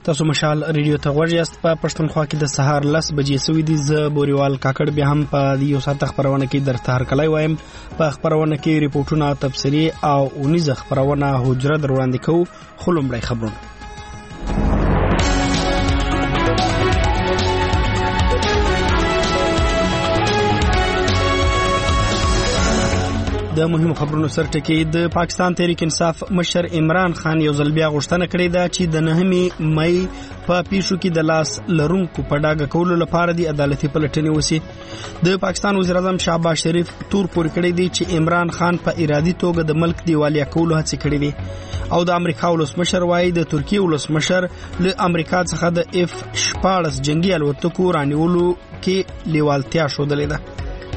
تاسو مشال ریډیو ته غوږ یاست. په پښتونخوا کې د سهار 10 بجې سوي دي. زه بوريوال کاکړ بیا هم په یو ساعت خبرونه کې درته هرکلی وایم. په خبرونه کې ریپورتونه، تفسیری او اونیزه خبرونه حجره دروړاندې کوو. خو لومړی خبرونه. د مهمو خبرونو سرټکی د پاکستان تحریک انصاف مشر عمران خان یو ځل بیا غوښتنه کړې ده چې د 9 مئی په پیښو کې د لاس لرونکو په ډاګه کولو لپاره د عدالتي پلټنې وسی. د پاکستان وزیر اعظم شهباز شریف تور پورې کړی دی چې عمران خان په ارادي توګه د ملک دیوالیا کولو هڅه کړې دي او د امریکا ولسمشر وايي د ترکیه ولسمشر له امریکا څخه د F-14 جنگي الوتکو رانیولو کې لیوالتیا شودلې ده.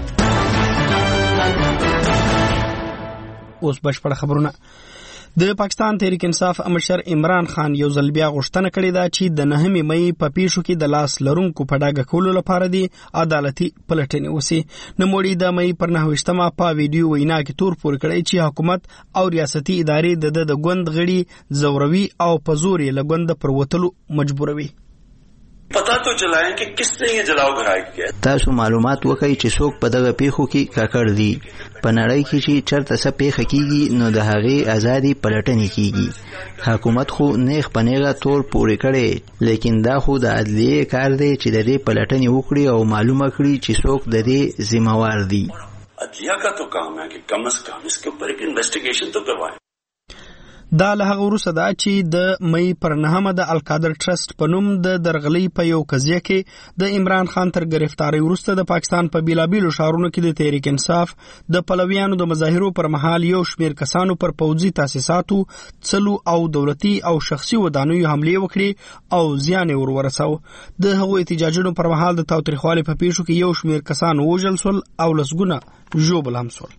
اوس بشپړ خبرونه. د پاکستان تحریک انصاف مشر عمران خان یو ځل بیا غوښتنه کړې ده چې د 9 مئی په پیښو کې د لاس لرونکو په ډاګه کولو لپاره دی عدالتي پلټنې وسی. نوموړي د مئی پر 9 په ویډیو وینا کې تور پورې کړی چې حکومت او ریاستي ادارې د ګوند غړي زوروي او په زور یې لګوند پر وتلو مجبوروي. پتا تو چلائیں کہ کس نے یہ جلاؤ گھرائے کیا. تاسو معلومات وکړئ چې څوک په دغه پیښو کې کاکړ دي. په نړۍ کې چې چرته څه پیښه کیږي نو د هغې ازادي پلټنې کیږي. حکومت خو نیغ په نیغه تور پورې کړي، لیکن دا خو د عدلیې کار دی چې د دې پلټنې وکړي او معلومه کړي چې څوک د دې ذمہوار دي. عدلیہ کا تو کام ہے کہ کم از کم اس کے اوپر ایک انویسٹیگیشن تو کروائیں. دا له هغه وروسته ده چې د مئی پر 9 د القادر ټرست په نوم د درغلي په یو قضیه کې د عمران خان تر گرفتاری وروسته د پاکستان په بیلابیلو ښارونو کې د تحریک انصاف د پلویانو د مظاهرو پر مهال یو شمیر کسانو پر پوځي تاسیساتو، څلو او دولتي او شخصي ودانیو حملې وکړي او زیان یې ورساو. د هغو احتجاجونو پر مهال د تاوتریخوالي په پیښو کې یو شمیر کسان وژل شول او لسګونه ژوبل هم شول.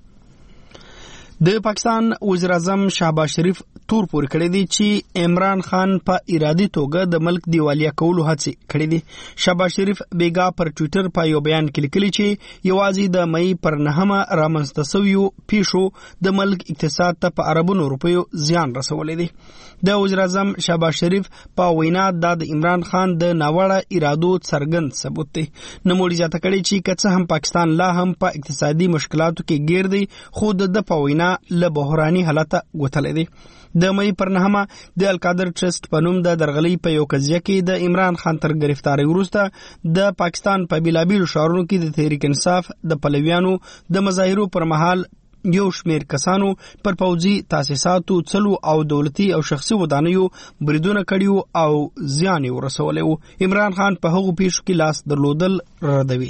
د پاکستان وزیر اعظم شهباز شریف تور پورې کړی دی چې عمران خان په ارادي توګه د ملک دیوالیا کولو هڅه کړې دي. شهباز شریف بیګا پر ټوئیټر په یو بیان کې لیکلي چې یوازې د مئی پر 9 رامنځته شویو پیښو د ملک اقتصاد ته په اربونو روپیو زیان رسولی دی. د وزیر اعظم شهباز شریف په وینا د عمران خان د ناوړه ارادو څرګند ثبوت دی. نوموړي زیاته کړی چې که څه هم پاکستان لا هم په اقتصادي مشکلاتو کې ګیر دی، خو د په وینا له بحراني حالته غوتلی دی. د مئی پر 9 د القادر ټرست په نوم د درغلي په یو قضیه کې د عمران خان تر گرفتاری وروسته د پاکستان په بیلابیلو ښارونو کې د تحریک انصاف د پلویانو د مظاهرو پر مهال یو شمیر کسانو پر پوځي تاسیساتو، څلو او دولتي او شخصي ودانیو بریدونه کړي او زیان یې ورسولی و. عمران خان په هغو پیښو کې لاس درلودل ردوي.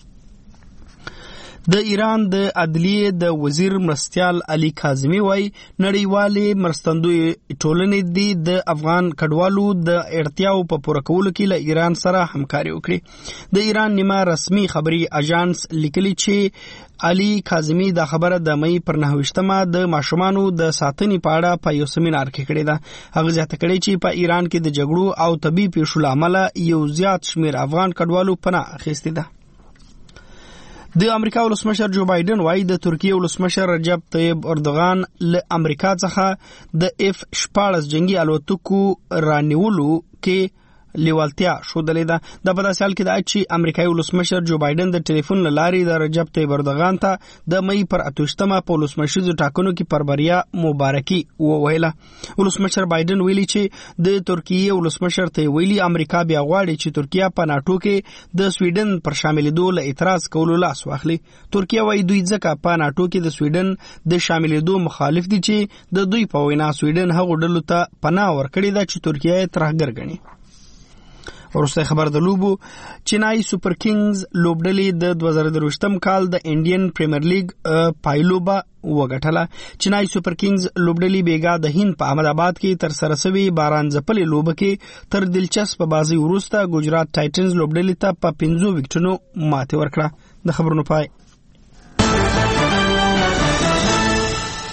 د ایران د عدلیې د وزیر مرستیال علي کاظمي وايي نړیوالې مرستندوی ټولنې دي د افغان کډوالو د اړتیاو په پوره کولو کې له ایران سره همکاري وکړي. د ایران نیمه رسمي خبري اژانس لیکلي چې علي کاظمي دا خبره د مئی پر 9 د ماشومانو د ساتنې په اړه په یو سیمینار کې کړې ده. هغه زیاته کړې چې په ایران کې د جګړو او طبي پیښو له امله یو زیات شمیر افغان کډوالو پناه اخیستې ده. د امریکا ولسمشر جو بایدن وايي د ترکیه ولسمشر رجب طیب اردوغان له امریکا څخه د F-14 جنگي الوتکو رانیولو کې لیوالتیا شودلې ده. د په داسې حال کې ده چې امریکایي ولسمشر جو بایدن د ټلیفون له لارې د رجب طیب اردوغان ته د مئی پر 28 په ولسمشریزو ټاکنو کې پر بریا مبارکي وویله. ولسمشر بایدن ویلي چې د ترکیه ولسمشر ته ویلي امریکا بیا غواړي چې ترکیه په ناټو کې د سویډن پر شاملېدو له اعتراض کولو لاس واخلي. ترکیه وايي دوی ځکه په ناټو کې د سویډن د شاملېدو مخالف دي چې د دوی په وینا سویډن هغو ډلو ته پناه ورکړې ده چې ترکیه یې ترهګر ګڼي. ورسته خبر د لوبو. چینای سوپر کینگز لوبډلې د 2023 کال د انډین پریمیر لیگ پایلوبه وګټله. چینای سوپر کینگز لوبډلې بیګا د هند په احمد آباد کې تر سره شوی باران ځپلې لوبه کې تر دلچسپ بازي وروسته ګجرات ټایټنز لوبډلې ته په 5 وکټونو ماتې ورکړه. د خبرونو پای.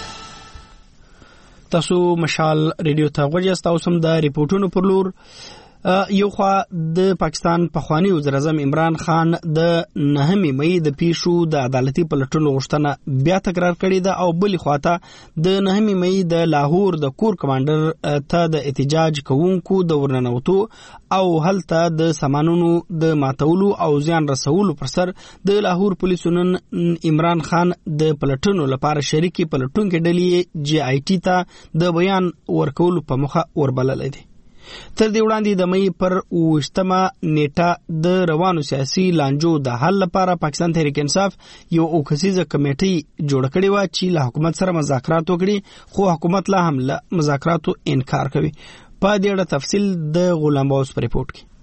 تاسو مشال ریډیو ته غوږ یاست او سم د ریپورتونو پر لور. یو خوا د پاکستان پخوانی وزیر اعظم عمران خان د 9 مې د پیښو د عدالتي پلټنو غوښتنه بیا تکرار کړې ده او بل خواته د 9 مې د لاهور د کور کمانډر ته د احتجاج کوونکو د ورننوتو او هلته د سامانونو د ماتولو او زیان رسولو پر سر د لاهور پولیسو نن عمران خان د پلټنو لپاره شریکي پلټونکو ډلې جی آی ټی ته د بیان ورکولو په مخه وربللې دي. تر دې وړاندې د مې پر 28 نیټه د روانو سیاسي لانجو د حل لپاره پاکستان تحریک انصاف یو اوکسیزه کمیټي جوړ کړې و چې له حکومت سره مذاکرات وکړي، خو حکومت لا هم له مذاکراتو انکار کوي. په دې اړه تفصیل د غلام باوس په ریپورت کې.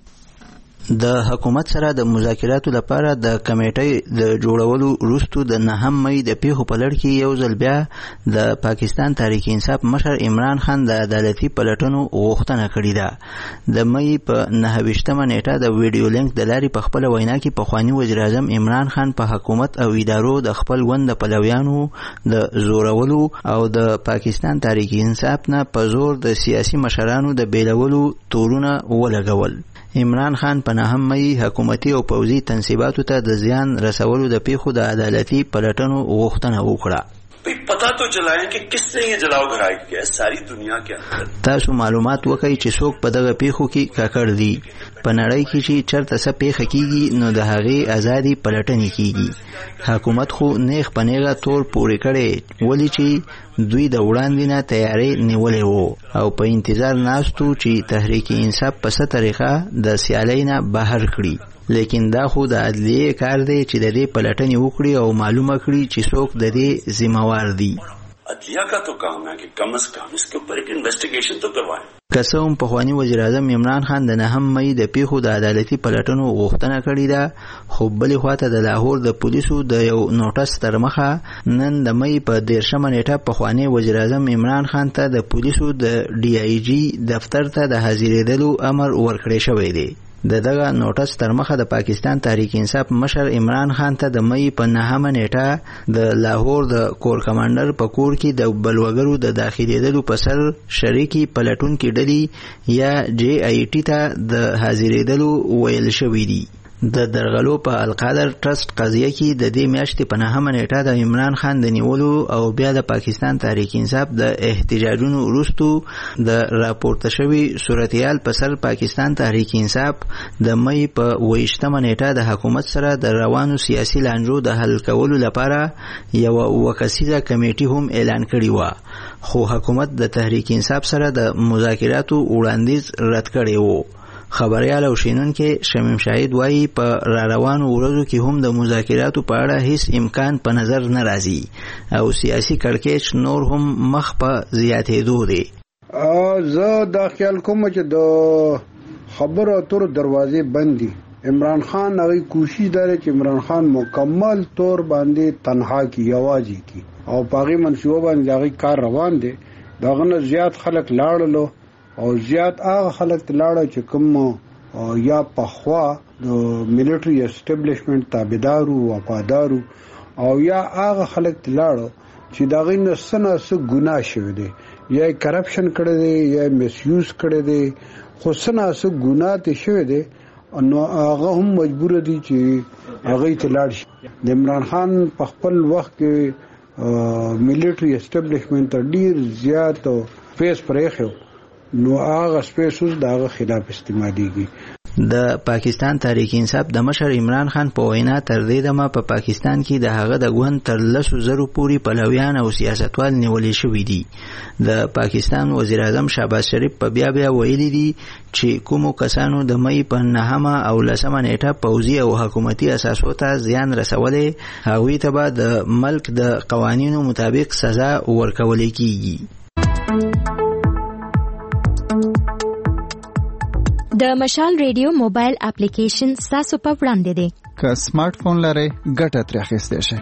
د حکومت سره د مذاکراتو لپاره د کمیټې د جوړولو وروسته د 9 مې د پیښو په لړ کې یو ځل بیا د پاکستان تحریک انصاف مشر عمران خان د عدالتي پلټنو غوښتنه کړې ده. د مې په 29 نیټه د ویډیو لینک د لارې په خپل وینا کې پخوانی وزیر اعظم عمران خان په حکومت او ادارو د خپل وند پلویانو د زورولو او د پاکستان تحریک انصاف نه په زور د سیاسي مشرانو د بیلولو تورونه ولګول. عمران خان په 9 مې حکومتي او پوځي تنصیباتو ته د زیان رسولو د پیښو د عدالتي پلټنو غوښتنه وکړه. پتا تو چلائیں کہ کس نے یہ جلاؤ گھرائی کیا ہے ساری دنیا کے اندر. تاسو معلومات وکړئ چې څوک په دغه پیښو کې کاکړ دي. په نړۍ کې چې چرته څه پیښه کیږي نو د هغې ازادي پلټنې کیږي. حکومت خو نیغ په نیغه تور پورې کړي ولې چې دوی د وړاندې نه تیاری نیولې وو او په انتظار ناستو چې تحریک انصاف په څه طریقه د سیالۍ نه بهر کړي. لیکن دا خو د عدلیې کار دی چې د دې پلټنې وکړي او معلومه کړي چې څوک د دې ذمہوار دي. عدلیہ کا تو کام ہے کہ کم از کم اس کے اوپر ایک انویسٹیگیشن تو کروائیں. قسم پخوانی وزیر اعظم عمران خان د 9 مې د پیښو د عدالتي پلټنو غوښتنه کړې ده، خو بلې خواته د لاهور د پولیسو د یو نوټس تر مخه نن د مې په 13 نیټه پخوانی وزیر اعظم عمران خان ته د پولیسو د ډي آی جی دفتر ته د حاضرېدلو امر ورکړی شوی دی. دغه نوټس تر مخه د پاکستان تحریک انصاف مشر عمران خان ته د مې په 9 نیټه د لاهور د کور کمانډر په کور کې د بلوګرو د داخليدلو په سر شریکي پلټونکو ډلې یا جی آی ټی ته د حاضرېدلو ویل شوی دی. د درغلو په القادر ټرست قضیه کې د دې میاشتې په 9 نیټه د عمران خان د نیولو او بیا د پاکستان تحریک انصاف د احتجاجونو وروسته د راپورته شوی صورتحال په سر پاکستان تحریک انصاف د مې په 28 نیټه د حکومت سره د روانو سیاسي لانجو د حل کولو لپاره یو وکسیزه کمیټي هم اعلان کړی و، خو حکومت د تحریک انصاف سره د مذاکراتو وړاندیز رد کړی و. خبريال او شینونکو شمیم شاهد وایي په روانو ورځو کې هم د مذاکراتو په اړه هیڅ امکان په نظر نه راځي او سیاسي کړکېچ نور هم مخ په زیاتېدو دی. زه دا خیال کوم چې د خبرو اترو دروازې بند دي. عمران خان هغه کوشش لري چې عمران خان مکمل طور باندې تنها کی یوازې کی او پاغي منصوبه باندې هغه کار روان دي. داغه نه زیات خلک لاړلو او زیات هغه خلک لاړه چې کوم یا په خوا د ملټری اسټابلیشمنت تابعدارو وفادارو او یا هغه خلک لاړه چې داغه نه سنه ګناه شوی دی یا کرپشن کړی دی یا میس یوز کړی دی خو سنه ګناه ته شوی دی نو هغه هم مجبور دي چې هغه ته لاړ شي. د عمران خان په خپل وخت کې ملټری اسټابلیشمنت ډیر زیات فیس پرېخو نو هغه سپیسوس دغه خلاف استعماليږي. د پاکستان تحریک انصاف د مشر عمران خان په وینا تر دې دمه په پاکستان کې د هغه د ګوند تر 10,000 پورې پلویان او سیاستوال نیولې شوی دي. د پاکستان وزیر اعظم شهباز شریف په بیا ویلي دي چې کومو کسانو د مې په 9 او 10 نیټه پوځي او حکومتي اساسو ته زیان رسولې هغوی ته به د ملک د قوانینو مطابق سزا ورکول کیږي. د مشال ریډیو موبایل اپلیکیشن تاسو په وړاندې دی. که سمارټ فون لرئ ګټه ترې اخیستی شئ.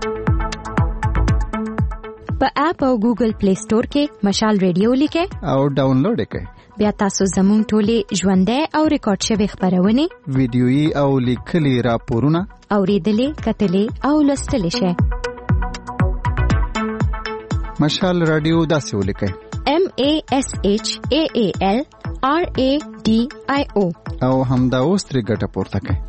په اپ او ګوګل پلی سٹور کې مشال ریډیو لیکئ او ډاونلوډ یې کړئ. بیا تاسو زموږ ټولې ژوندۍ او ریکارډ شوي خپرونې ویډیويي او لیکلي راپورونه اورېدلې کتلې او لوستلی شئ. مشال رادیو داسې ولیکئ: MASHAAL RADIO او همدا اوس ترې ګټه پورته کړئ.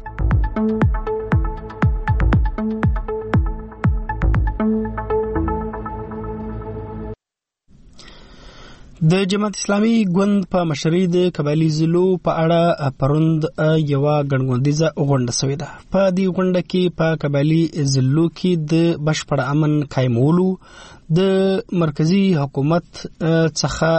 د جماعت اسلامي ګوند په مشرۍ د قبایلی ضلعو په اړه پروند یو غړغوندیزه غونډه شوې ده. په دې غونډه کې په قبایلی ضلعو کې د بشپړ امن قائمولو د مرکزی حکومت څخه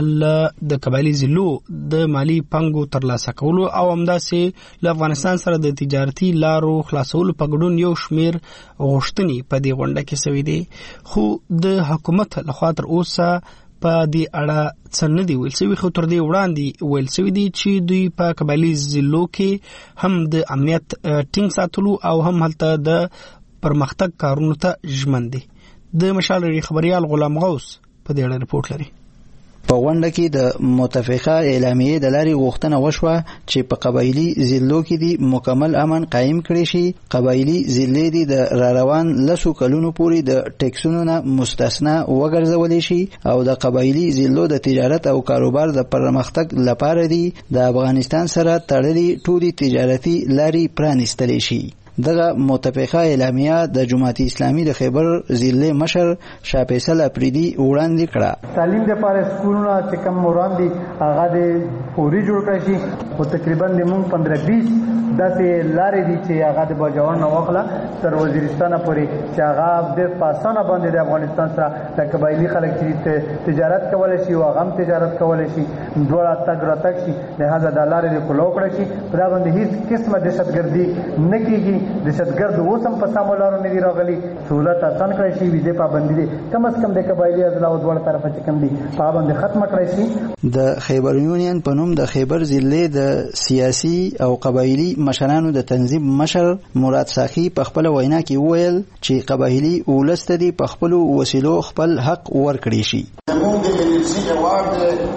د قبایلی ضلعو د مالی پنګو ترلاسه کولو او همداسې له افغانستان سره د تجارتي لارو خلاصولو په ګډون یو شمیر غوښتنې په دې غونډه کې شوې دي، خو د حکومت لخوا تر اوسه په دې اړه څه نه دی ویل شوی. خو تر دې وړاندې ویل شوی دی چې دوی په قبایلی ضلعو کې هم د امنیت ټینګ ساتلو او هم هلته د پرمختګ کارونو ته ژمن دي. د مشال ریډیو خبريال غلام غوث په دې اړه رپورټ لري. په غونډه کې د متفقه اعلامیې د لارې غوښتنه وشوه چې په قبایلی ضلعو کې دی مکمل امن قائم کړي شي. قبایلی ضلع دي د روان لسو کلونو پورې د ټیکسونو نه مستثنا وګرځول شي او د قبایلی ضلعو د تجارت او کاروبار د پرمختګ لپاره دي د افغانستان سره تړلي ټولي تجارتي لارې پرانیستل شي. دغه متفقه اعلامیه د جماعت اسلامي د خیبر ضلع مشر شاه فیصل اپریدي وړاندې کړه. تعلیم د پاره سکولونه چې کوم وړاندې هغه د پوری جوړ کړی شي او تقریبا د مونږ 15-20 داسې لارې دي چې هغه د باجوړ نه وخله تر وزیرستان پورې چې هغه د پاسانه باندې د افغانستان سره د قبایلی خلک چې تجارت کولای شي او هغه تجارت کولای شي دوړه تګ راتګ شي لہذا د لارې د کولو کړی شي پر باندې هیڅ قسمه دهشتګردي نه کیږي. دهشتګرد اوسم په سامولارو نه دی راغلي، سہولت آسان کړی شي، ویزه پابندي دي کم از کم د قبایلی اضلاع او دوړ طرفه چې کم دي پابندي ختم کړی شي. د خیبر یونین په نوم د خیبر ضلع د سیاسي او قبایلی مشرانو د تنظیم مشر مراد ساخی په خپل وینا کې وویل چې قبایلی ولست دي په خپل وسیلو خپل حق ورکړي شي. موږ د ملي جواب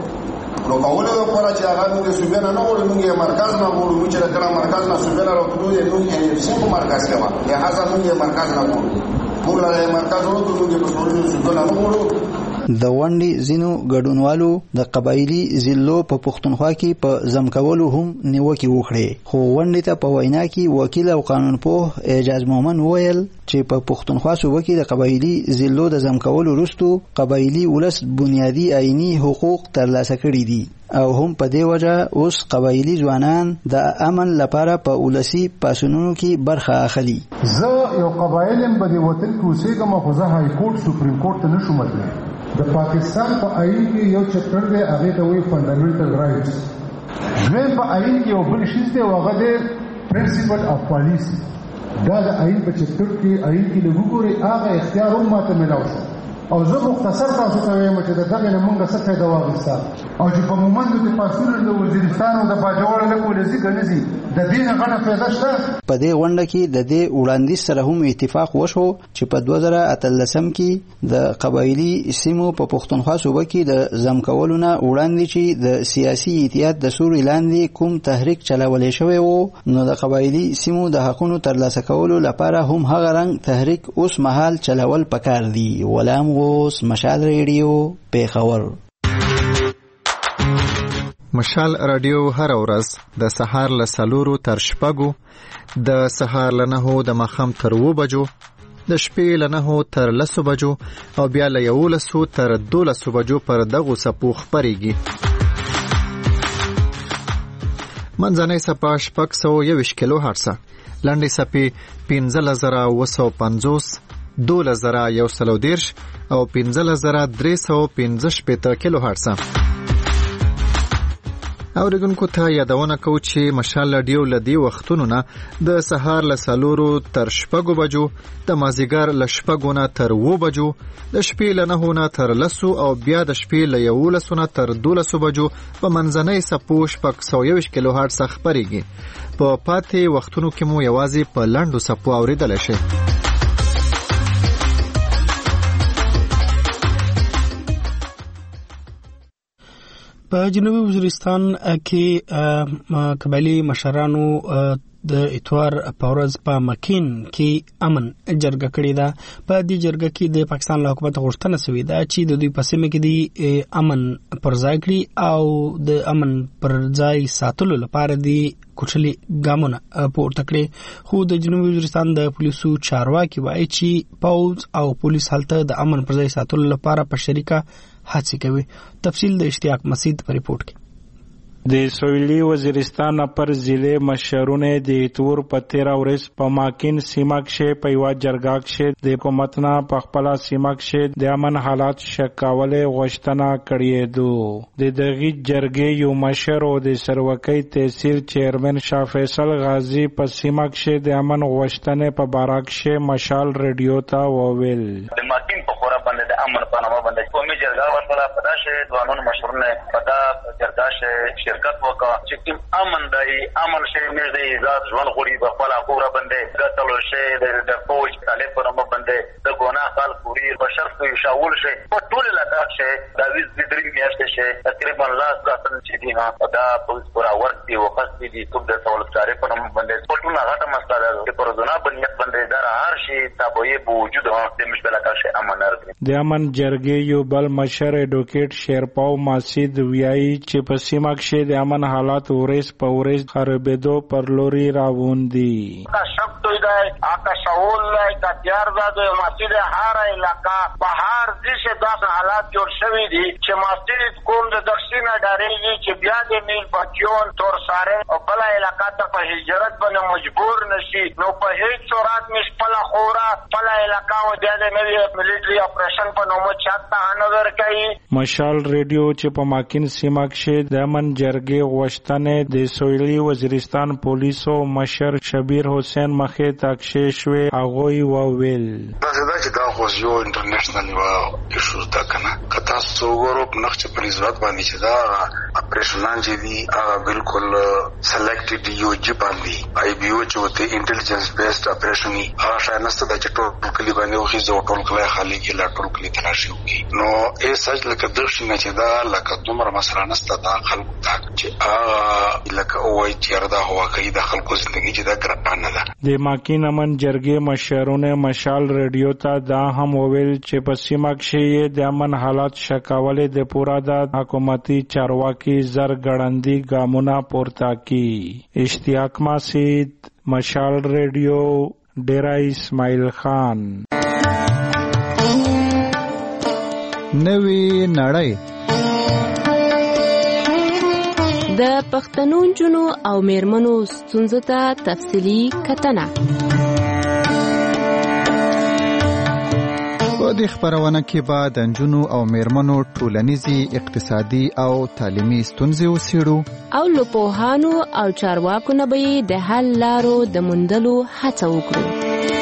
نو کوله د پاره چې هغه د سوبینا نه وړو موږ مرکز نه وړو چې کله مرکز نه سوبینا راوړو یې نو یې څنګه مرکز کما له هغه موږ مرکز نه وړو موږ له مرکز وړو موږ په ټولو سوبینا نه وړو. د ونډې ځینو ګډونوالو د قبایلی ضلعو په پښتونخوا کې په ضمکولو هم نیوکې وکړې، خو ونډې ته په وینا کې وکیل او قانونپوه اعجاز مومن وویل چې په پښتونخوا صوبه کې د قبایلی ضلعو د ضمکولو وروسته قبایلی ولس بنیادي آئینی حقوق ترلاسه کړي دي او هم په دې وجه اوس قبایلی ځوانان د امن لپاره په ولسی پاسونونو کې برخه اخلي. زه یو قبایلم په دې وطن کې اوسېږم خو زه های کورټ سپریم کورټ ته نشم تللی. د پاکستان په آئین کې یو چپټر دی هغه ته وایي فندامنټل رائټس. دویم په آئین کې یو بل شی دی هغه دی پرنسپل اف پالیسی. دا د آئین په چپټر کې آئین کې لګوري هغه اختیار هم ماته ملاو شو او زه مختصر تاسو ته وایم چې دغه نه مونږه څه فائدہ واغستا او چې په مومند د پاسونو د وزیرستان او د باجوړ له کولزي کنيزي د دین غنه فائدہ شته. په دې غونډه کې د دې وړاندیز سره هم اتفاق وشو چې په 2013 کې د قبایلی سیمو په پښتونخوا صوبه کې د ضمکولو نه وړاندې چې د سیاسي اتحاد د سوري لاندې کوم تحریک چلولې شوی وو نو د قبایلی سیمو د حقونو ترلاسه کولو لپاره هم هغه رنګ تحریک اوس مهال چلول پکار دی. ولام غوث، مشال ریډیو، پیښور. مشال رادیو هر ورځ د سهار له 4 تر 6 د سهار له 9 د ماښام تر 2 بجو د شپې له 9 تر 10 بجو او بیا له 11 تر 12 بجو پر دغه سپو خبريږي. منځنۍ سپا 621 کیلو هرتز، لنډې سپې 15950 12130 او 15315 کیلو هرتز. اوریدونکو ته یادونه کوم چې مشال رادیو لدی وختونو نه د سهار له 4 تر 6 بجو، د مازیګر له 6 نه تر 2 بجو، د شپې له 9 نه تر 10 او بیا د شپې له 11 نه تر 12 بجو په منځنۍ سپو 621 کیلو هرتز خبريږي. په پاتې وختونو کې مو یوازې په لنډو سپو اوریدل شي. په جنوبي وزیرستان کې قبایلي مشرانو د اتوار په ورځ په مکین کې امن جرګه کړې ده. په دې جرګه کې د پاکستان له حکومت غوښتنه شوې ده چې د دوی په سیمه کې د امن پر ځای کړي او د امن پر ځای ساتلو لپاره د کوچلي ګامونه پورته کړي. خو د جنوبي وزیرستان د پولیسو چارواکي وایي چې پوځ او پولیس هلته د امن پر ځای ساتلو لپاره په شریکه هڅې کوي. تفصیل د اشتیاق مسعود په ریپورت کې. د سویلي وزیرستان پر ضلع مشرونه د تور په 13 ورځ په ماکین سیمه کې په یو جرګه کې د حکومت نه په خپل سیمه کې د امن حالات شکاوله غوښتنه کړې ده. د دغه جرګې یو مشر او د سروکۍ تحصیل چیرمن شاه فیصل غازی په سیمه کې د امن غوښتنې په باره کې مشال ریډیو ته وویل. د ماکین په خورا باندې د امن په نامه باندې قومي جرګه ورته په داسې ځوانانو مشرونه په دا جرګه کې شرکت وکړه چې کوم امن دی امن شي نږدې ذات ژوند غوړي په خپل خورا باندې ګټلو شي د فوج طالب په نامه باندې د ګناه خال پوری بشر په شاول شي په ټول علاقه کې د ویز د درې میاشتې شي تقریبا لاس غاتن چې دی نه دا پولیس پورا ورتي وخت دي ټول د سہولتکاري په نامه باندې ټول غاټه مسله ده چې پر ځنا باندې باندې دا هر شي تابوي بوجود د مشکل علاقه امن راځي. د امن جرګې یو بل مشر ایډوکیټ شیرپاو ماسید ویایي چې په سیمه کې د امن حالات ورځ په ورځ خرابېدو پر لوري روان دي. کا شب تو دی آکا شاول لای کا تیار ده مسجد هر علاقہ په هر ځای داس حالات جوړ شوی دي چې مسجد کوم د دښینه ډارېږي چې بیا د نیل بچیون تور ساره او بل علاقہ ته په هجرت باندې مجبور نشي نو په هیڅ صورت مشپل خورا بل علاقہ و د نوی ملټری اپریشن په نومو چاته انور کوي. مشال ریډیو چې په ماکین سیمه کې د امن جرګې غوښتنې د سویلي وزیرستان پولیسو مشر شبیر حسین مخې تاکشې شوې هغوی وویل. دا چې دا خو یو انټرنیشنل ایشوز ده کنه که تاسو وګورئ په نقشه په نسبت باندې چې دا اپریشنان چې دي هغه بالکل سلیکټډ یو جی باندې آی بي او چې وته انټيليجنس بیسډ اپریشن هغه شاینسته د چټو کلی باندې وخی زو ټول کلی خالی کې لا ټول کلی تلاشي وکي نو ای سج لکه درشنه چې دا لکه دومره مسله نسته دا خلکو ته چې هغه لکه وای چې دا هوا کوي د خلکو ژوندۍ چې دا ګرانه ده. د ماکین امن جرګې مشرونه مشال ریډیو ته دا هم وویل چې په سیمه کې د امن حالات شکاوله د پورا د حکومتي چارواکي زرګړندي ګامونه پورته کی. اشتیاق مسعود مشال ریډیو ډیرا اسماعیل خان. نوی نړۍ د پښتنو جنو او میرمنو ستونزو ته تفصیلی کتنه. په دې خبرونه کې به د نجونو او میرمنو ټولنیزي اقتصادي او تعلیمي ستونزې وڅېړو او له پوهانو او چارواکو نه به د حل لارو د موندلو هڅه وکړو.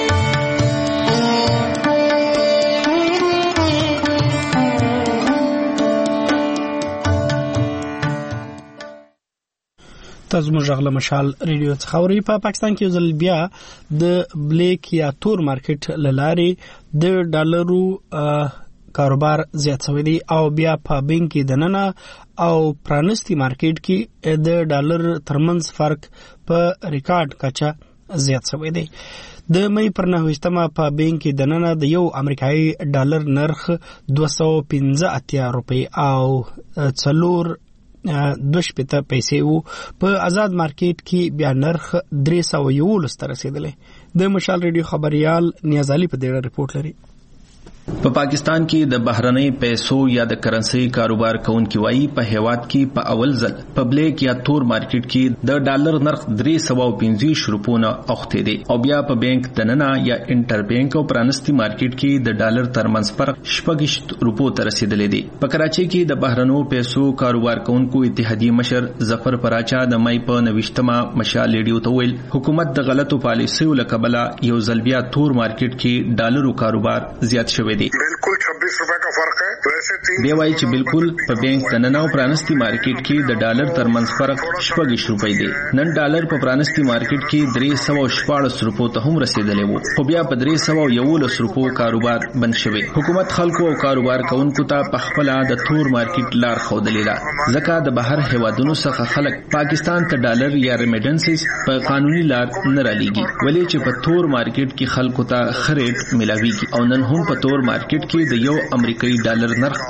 تاسو موږ غل مشال ریډیو څخه اورئ. په پاکستان کې ځل بیا د بلیک یا تور مارکیټ لاره د ډالرو کاروبار زیات شوی دی او بیا په بانک کې دننه او پرانستی مارکیټ کې د ډالر ترمنځ فرق په ریکارډ کچه زیات شوی دی. د مې پر 9 په بانک کې دننه د یو امریکایي ډالر نرخ 215 روپۍ او 4 2.5 پیسې وو. په آزاد مارکیټ کې بیا نرخ 311 ته رسیدلی. د مشال ریډیو خبريال نیاز علي په دې ریپورت لري. په پاکستان کې د بهرنۍ پیسو یا د کرنسي کاروبار کوونکي وایي په هیواد کې په اول ځل په بلیک یا تور مارکیټ کې د ډالر نرخ 315 روپونه اوخته دي او بیا په بانک دننه یا انټر بانک او پرانستی مارکیټ کې د ډالر ترمنځ فرق 6 روپو ته رسیدلی دی. په کراچي کې د بهرنو پیسو کاروبار کوونکو اتحادیې مشر ظفر پراچا د مې په 29 مشال ریډیو ته ویل حکومت د غلطو پالیسیو لکبله یو ځل بیا تور مارکیټ کې ډالرو کاروبار زیات شوی. बिल्कुल 26 रुपए का फर्क है. वैसे بیا وایي چې بالکل په بانک دننه او پرانستی مارکیټ کې د ډالر ترمنځ فرق 26 روپۍ دی. نن ډالر په پرانستی مارکیټ کې 314 روپو ته هم رسیدلی وو، خو بیا په 311 روپو کاروبار بند شوی. حکومت خلکو او کاروبار کوونکو ته په خپل د تور مارکیټ لار ښودلې ده، ځکه د بهر هیوادونو څخه خلک پاکستان ته ډالر یا ریمیټنسز په قانوني لار نه رالېږي، ولې چې په تور مارکیټ کې خلکو ته خرید ملاويږي. او نن هم په تور مارکیټ کې د یو امریکایي ډالر نرخ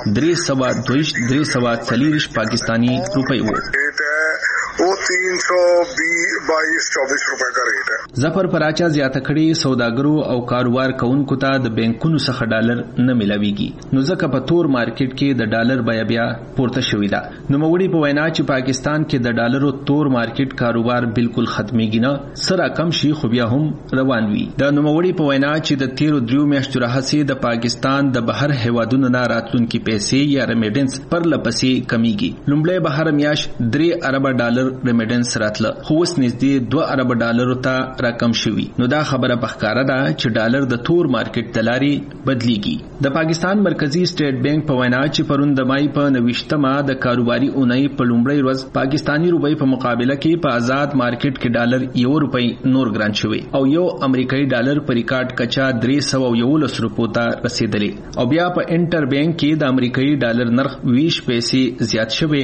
322 پاکستانی روپۍ وو. वो 322-24 रुपए का रेट है. ظفر پراچا زیاته کړي سوداګرو او کاروبار کوونکو ته د بانکونو څخه ډالر نه ملاويږي، نو ځکه په تور مارکیټ کې د ډالر بیه بیا پورته شوې ده. نو موړي په وینا چې پاکستان کې د ډالرو تور مارکیټ کاروبار بالکل ختميږي نه، سره کم شي خو بیا هم روان وي. د نوموړي په وینا چې د 13 میاشتو راهیسې د پاکستان د بهر هیوادونو نه راتلونکي پیسې یا ریمیډنس پر لپسې کمیږي. لومړی بهر میاش 3 ارب ډالر ریمیډنس راتله، خو اوس نږدې 2 ارب ډالرو ته راکم شوي. نو دا خبره پخکاره ده چې ډالر د تور مارکیټ د لارې بدلیږي. د پاکستان مرکزی سټیټ بانک په وینا چې پرون د مای په 29مه د کاروباري اونۍ په لومړۍ ورځ پاکستانی روپۍ په مقابله کې په آزاد مارکیټ کې ډالر 1 روپۍ نور ګران شوی او یو امریکایي ډالر په ریکارډ کچا 311 روپو ته رسیدلی. او بیا په انټر بانک کې د امریکایي ډالر نرخ 20 پیسې زیات شوی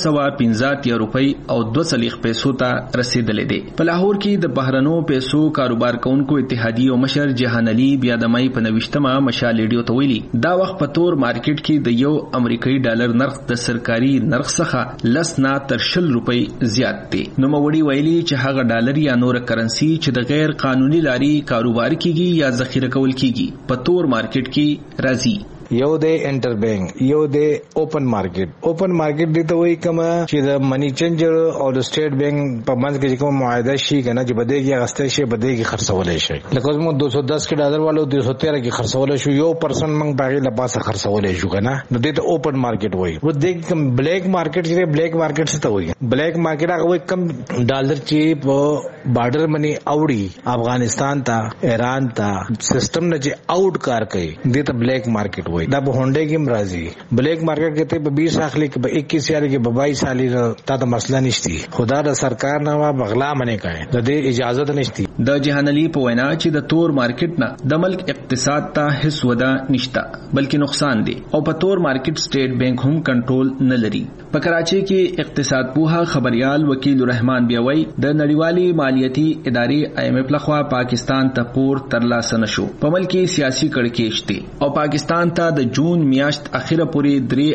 215 روپۍ او 2 پیسو ته رسیدلی دی. په لاهور کې د بهرنو پیسو کاروبار کوونکو اتحادیې او مشر جهان علي بیا د مای په 29مه مشال ریډیو ته ویلي دا وخت په تور مارکیټ کې د یو امریکایي ډالر نرخ د سرکاري نرخ څخه 10 نه تر 20 روپۍ زیات دی. نو موړي ویلي چې هغه ډالر یا نور کرنسي چې د غیر قانوني لاري کاروبار کیږي یا ذخیره کول کیږي په تور مارکیټ کې راځي. یو د انټر بانک، یو د اوپن مارکیټ. اوپن مارکیټ دی ته وایي کوم چې د منی چینجر او د سټیټ بانک په منځ کې کوم معاهده شي کنه چې بده کې غسته شي بده کې خرڅولای شي. لکه موږ 210 کې ډالر والو 213 کې خرڅولای شو، 1% موږ باغې له پاسه خرڅولای شو کنه. نو دې ته اوپن مارکیټ وایي. و دې کوم بلیک مارکیټ چې بلیک مارکیټ څه ته وایي؟ بلیک مارکیټ هغه وایي کوم ډالر چې په بارډر باندې اوړي افغانستان ته ایران ته سیستم نه چې آوټ کار کوي دې ته بلیک مارکیټ دا په هونډه کې مرضی. بلیک مارکیټ کې ته په 20 اخلي کې په 21 یار کې په 22 سالي تا ته مسله نشتی. خدا د سرکار نه بغلا منه کوي د دې اجازه نشتی. د جهان علي په وینا چې د تور مارکیټ نه د ملک اقتصاد ته هیڅ ودا نشته بلکې نقصان دی او په تور مارکیټ سټیټ بانک هم کنټرول نه لري. په کراچي کې اقتصاد پوها خبريال وکیل الرحمن بیاوي د نړیوالي مالیاتي ادارې IMF لخوا پاکستان ته پور ترلاسه نشو. په ملک کې سیاسي کړکېچ دي او پاکستان ته د جون میاشت اخیره پورې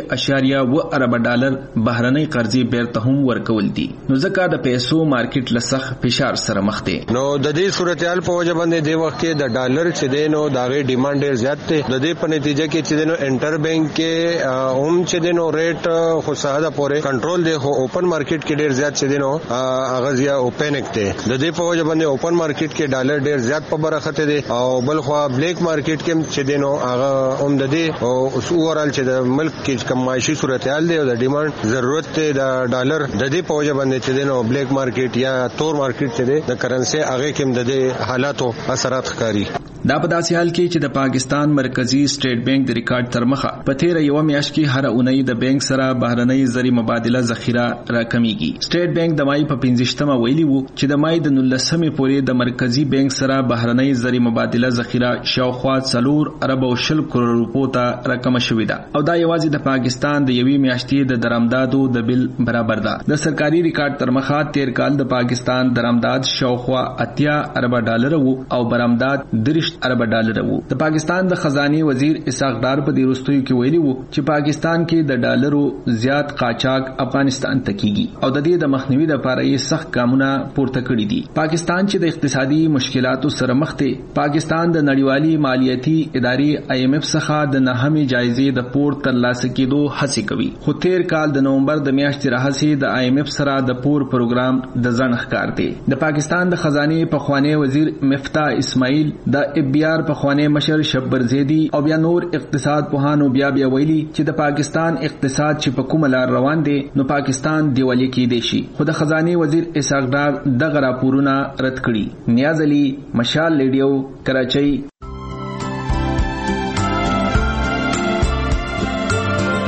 3.2 ارب ډالر بهرنۍ قرضې بیرته هم ورکول دي. نو ځکه د پیسو مارکیټ لسخ فشار سره مخ دی. نو د دې صورتحال په وجه باندې د وخت کې د ډالر چې دینو داغه ډیماند ډیر زیات دی. د دې په نتیجه کې چې دینو انټر بانک کې هم چې دینو ریټ خو ساده پورې کنټرول دی، خو اوپن مارکیټ کې ډیر زیات چې دینو اغازیا اوپنک دی. د دې په وجه باندې اوپن مارکیټ کې ډالر ډیر زیات په برخه دی او بل خو بلیک مارکیټ کې چې دینو هغه هم د دې او اوورال چې د ملک کې کوم معاشي صورتحال دی او د ډیماند ضرورت دی د ډالر د دې په وجه باندې چې دینو بلیک مارکیټ یا تور مارکیټ چې دی د کرنسي هغه کې د دې حالاتو اثرات ښکاري. دا په داسې حال کې چې د پاکستان مرکزی سټیټ بانک د ریکارډ تر مخه په تیر یو میاشت کې هر اونۍ د بانک سره بهرنۍ زری مبادله ذخیره راکمیږي. سټیټ بانک د مای په 15مه ویلي وو چې د مای د 19مه پورې د مرکزی بانک سره بهرنۍ زری مبادله ذخیره شاوخوا 4 ارب او 20 کروڑ روپو ته راکم شوې ده او دا یوازې د پاکستان د یوې میاشتې د درآمداتو د بل برابر ده. د سرکاري ریکارډ تر مخه تیر کال د پاکستان درآمدات شاوخوا 80 ارب ډالر وو او برآمدات 30 ارب ډالر وو. د پاکستان د خزانه وزیر اسحاق ډار په دې وروستیو کې ویلي وو چې پاکستان کې د ډالرو زیات قاچاق افغانستان ته کیږي او د دې د مخنیوي لپاره یې سخت ګامونه پورته کړي دي. پاکستان چې د اقتصادي مشکلاتو سره مخ دی، پاکستان د نړیوالي مالیاتي ادارې IMF څخه د نهمې جایزې د پور ترلاسه کېدو هڅه کوي. خو تیر کال د نومبر د میاشتې راهیسې د IMF سره د پور پروګرام د ځنډ ښکار دی. د پاکستان د خزانه پخوانی وزیر مفتاح اسماعیل د FBR پخوانی مشر شبر زیدی او بیا نور اقتصاد پوهانو بیا ویلي چې د پاکستان اقتصاد چې په کومه لار روان دی نو پاکستان دیوالیه کېدی شي. خو د خزانه وزیر اسحاق ډار دغه راپورونه رد کړي. نیاز علي، مشال ریډیو، کراچۍ.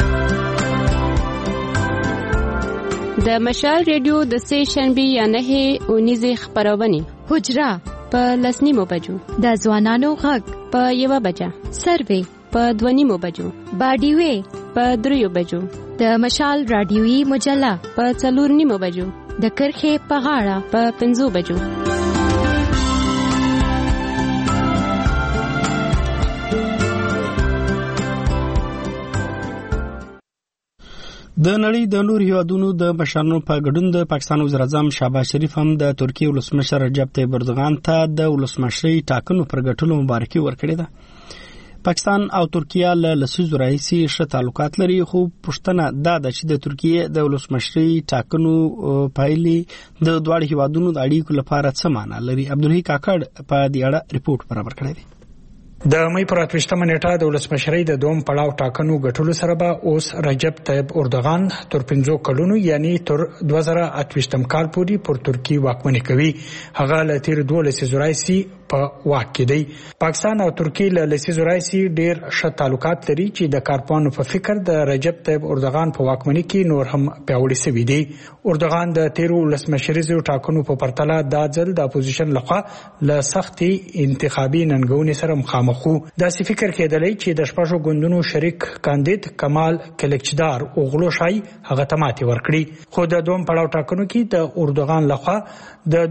د مشال ریډیو د سه شنبه یا 9 خبرونه حجرا په 10 بجو، د ځوانانو غږ په 1 بجه، سروې په 2 بجو، باډیوي په 3 بجو، د مشال رادیوي مجله په 4 بجو، د کرخه په غاړه په 5 بجو. د نړۍ د نور هیوادونو د مشرانو په ګډون د پاکستان وزیر اعظم شهباز شریف هم د ترکیه ولسمشر رجب طیب اردوغان ته د ولسمشرۍ ټاکنو پر ګټلو مبارکي ورکړې ده. پاکستان او ترکیه له لسیزو راهیسې ښه تعلقات لري، خو پوښتنه دا ده چې د ترکیه د ولسمشرۍ ټاکنو پایلې د دواړو هیوادونو د اړیکو لپاره څه معنا لري. عبدالحی کاکړ په دې اړه ریپورت برابر کړی دی. د مې پر 28 نیټه د ولسمشرۍ د دوم پړاو ټاکنو ګټلو سره به اوس رجب طیب اردوغان تر 15 کلونو یعنی تر 2028 کال پورې پر ترکیه واکمني کوي. هغه له تیر 12 زورایسي په واک کې دی. پاکستان او ترکیه له لسیزو راځي ډیر ښه تعلقات لري چې د کارپانو په فکر د رجب طیب اردوغان په واکمنۍ کې نور هم پیاوړي شوی دی. اردوغان د تیر ولسمشریزو ټاکنو په پرتله د ځل د اپوزیشن لخوا له سختي انتخابي ننګونې سره مخامخ خو داسې فکر کېدلی چې د شپږو ګوندونو شریک کاندید کمال کلکچدار اوغلو شای هغه تماتي ورکړي. خو د دوم پړاو ټاکنو کې د اردوغان لخوا د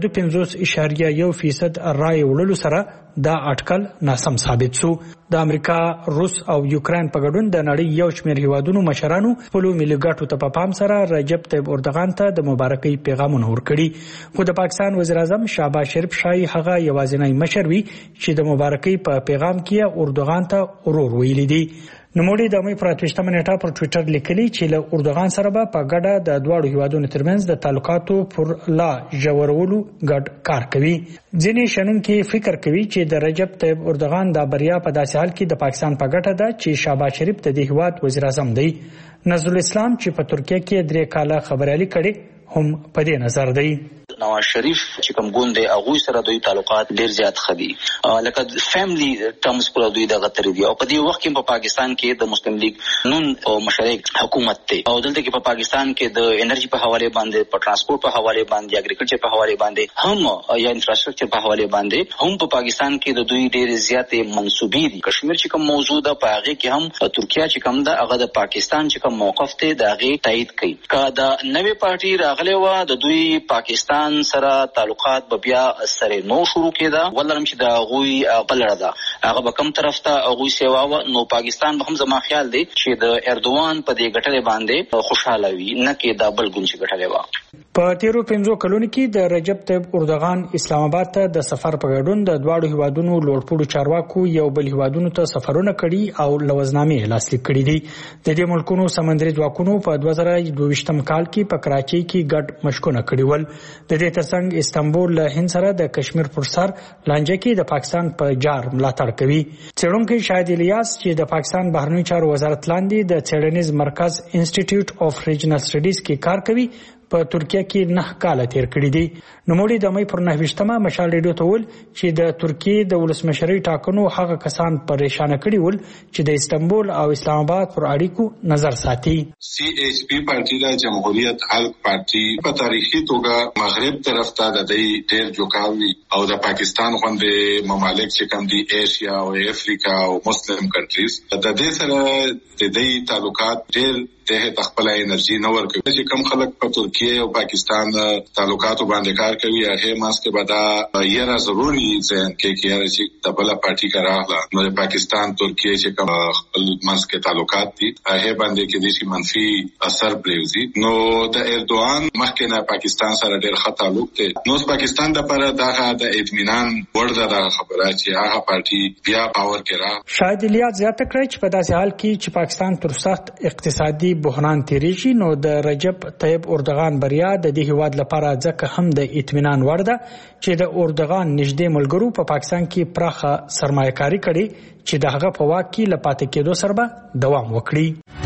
2.1% رای وړلو سره دا اټکل ناسم ثابت شو. د امریکا، روس او یوکرين په ګډون د نړۍ یو شمېر هیوادونو مشرانو خپل ملي ګټو ته په پام سره رجب طیب اردوغان ته د مبارکۍ پیغامونه ورکړي. خو د پاکستان وزیر اعظم شهباز شریف شای هغه یوازینی مشر وی چې د مبارکۍ په پیغام کې اردوغان ته ورور ویلي دي. نوموړي د مې پر 28 نیټه پر ټوئیټر لیکلي چې له اردوغان سره به په ګډه د دواړو هیوادونو ترمنځ د تعلقاتو پر لا ژورولو ګډ کار کوي. ځینې شنونکي فکر کوي چې د رجب طیب اردوغان د بریا په داسې حال کې د پاکستان په ګټه ده چې شهباز شریف د دې هیواد وزیر اعظم دی. نظر الاسلام چې په ترکیه کې 3 کاله خبريالي کړي هم په دې نظر دی. نواز شریف چې کوم ګوند دی هغه سره دوی تعلقات ډیر زیات خدي لکه فیملی ټرمز پر دوی دغه تر دی او په دې وخت کې په پاکستان کې د مسلم لیگ نون او مشرک حکومت ته او دلته کې په پاکستان کې د انرژي په حواله باندې په ترانسپورت په حواله باندې اګریکلچر په حواله باندې هم یا انفراستراکچر په حواله باندې هم په پاکستان کې د دوی ډیر زیات منسوبې دي. کشمیر چې کوم موضوع ده په هغه کې هم ترکیه چې کوم ده هغه د پاکستان چې کوم موقف ته د هغه تایید کوي. کا د نوې پارټي راغله و د دوی پاکستان سره تعلقات به بیا سره نو شروع کېده ولرم چې د غوي بلړه ده هغه به کوم طرف ته غوي سیوا نو پاکستان به هم زما خیال دی چې د اردوان په دې ګټلې باندې خوشاله وي نه کې د بل ګون چې ګټلې و. په تیرو 15 کلونو کې د رجب طیب اردوغان اسلام آباد ته د سفر په ګډون د دواړو هیوادونو لوړپوړو چارواکو یو بل هیوادونو ته سفرونه کړي او لوزنامې لاسلیک کړي دي. د دې ملکونو سمندري ځواکونو په 2022 کال کې په کراچۍ کې ګډ مشکونه کړي ول. د دې ترڅنګ استانبول له هند سره د کشمیر پر سر لانجه کې د پاکستان په جار ملاتړ کوي. څېړونکي شاهد الیاس چې د پاکستان بهرنیو چارو وزارت لاندې د څېړنیز مرکز انسټیټیوټ اف ریجنل سټډیز کې کار کوي په ترکیه کې 9 کال تیر کړی دي. نوموړي د مې پر 29 مشال ریډیو ته ول چې د ترکیه د ولسمشرۍ ټاکنو هغه کسان پریشان کړي ول چې د استانبول او اسلام آباد پر اړیکو نظر ساتي. سی ایچ پی پارټي د جمهوریت خلق پارټي په تاریخي توګه مغرب طرف ته د دې ډېر جوړاوي او د پاکستان غوندې ممالک چې کوم دي ایشیا او افریقا او مسلم کنټریز د دې سره د دې تعلقات ډېر ته خپل انرژي نه ورکوي. چې کوم خلک په ترکیه او پاکستان تعلقاتو باندې کار کوي هغه ماسکه بدا یره ضروري ځین کې چې د بل پارټي کراغله نو د پاکستان ترکیه چې کوم خپل ماسکه تعلقات دي هغه باندې کې د منفي اثر پریوزي. نو د اردوغان مخکې نه پاکستان سره ډېر ښه تعلق دی. نو پاکستان د لپاره دغه د اطمینان ورده د خبره چې هغه پارټي بیا پاور کې را. شاهد الیاس زیاته کړی چې په داسې حال کې چې پاکستان تر سخت اقتصادي بحران تیریږي نو د رجب طیب اردوغان بریا د دې هیواد لپاره ځکه هم د اطمینان وړ ده چې د اردوغان نږدې ملګرو په پاکستان کې پراخه سرمایه‌کاري کړي چې د هغه په واک کې لپاره کېدو سره به دوام وکړي.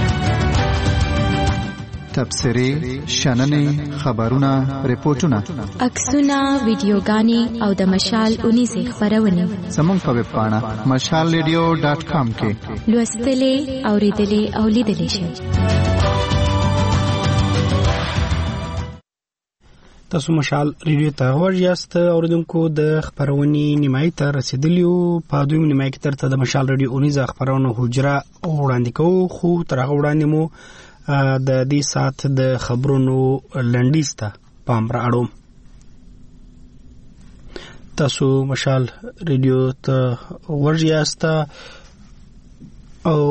تبصرې، شننې، خبرونه، ریپورتونه، عکسونه، ویډیوګانې او د مشال 19 خبرونه زموږ په ویب پاڼه mashalradio.com کې لوستلې، اوریدلې او لیدلې شئ. تاسو مشال ریډیو ته ورجاست اوردونکو د خبرونې نیمای ته رسیدلیو په دویم نیمای کې ترته د مشال ریډیو اونیزه خبرونه حجره وړاندې کوو خو تر هغه وړاندې مو د دې سات د خبرونو لنډیز ته پام راړو. تاسو مشال ریډیو ته ورجاست او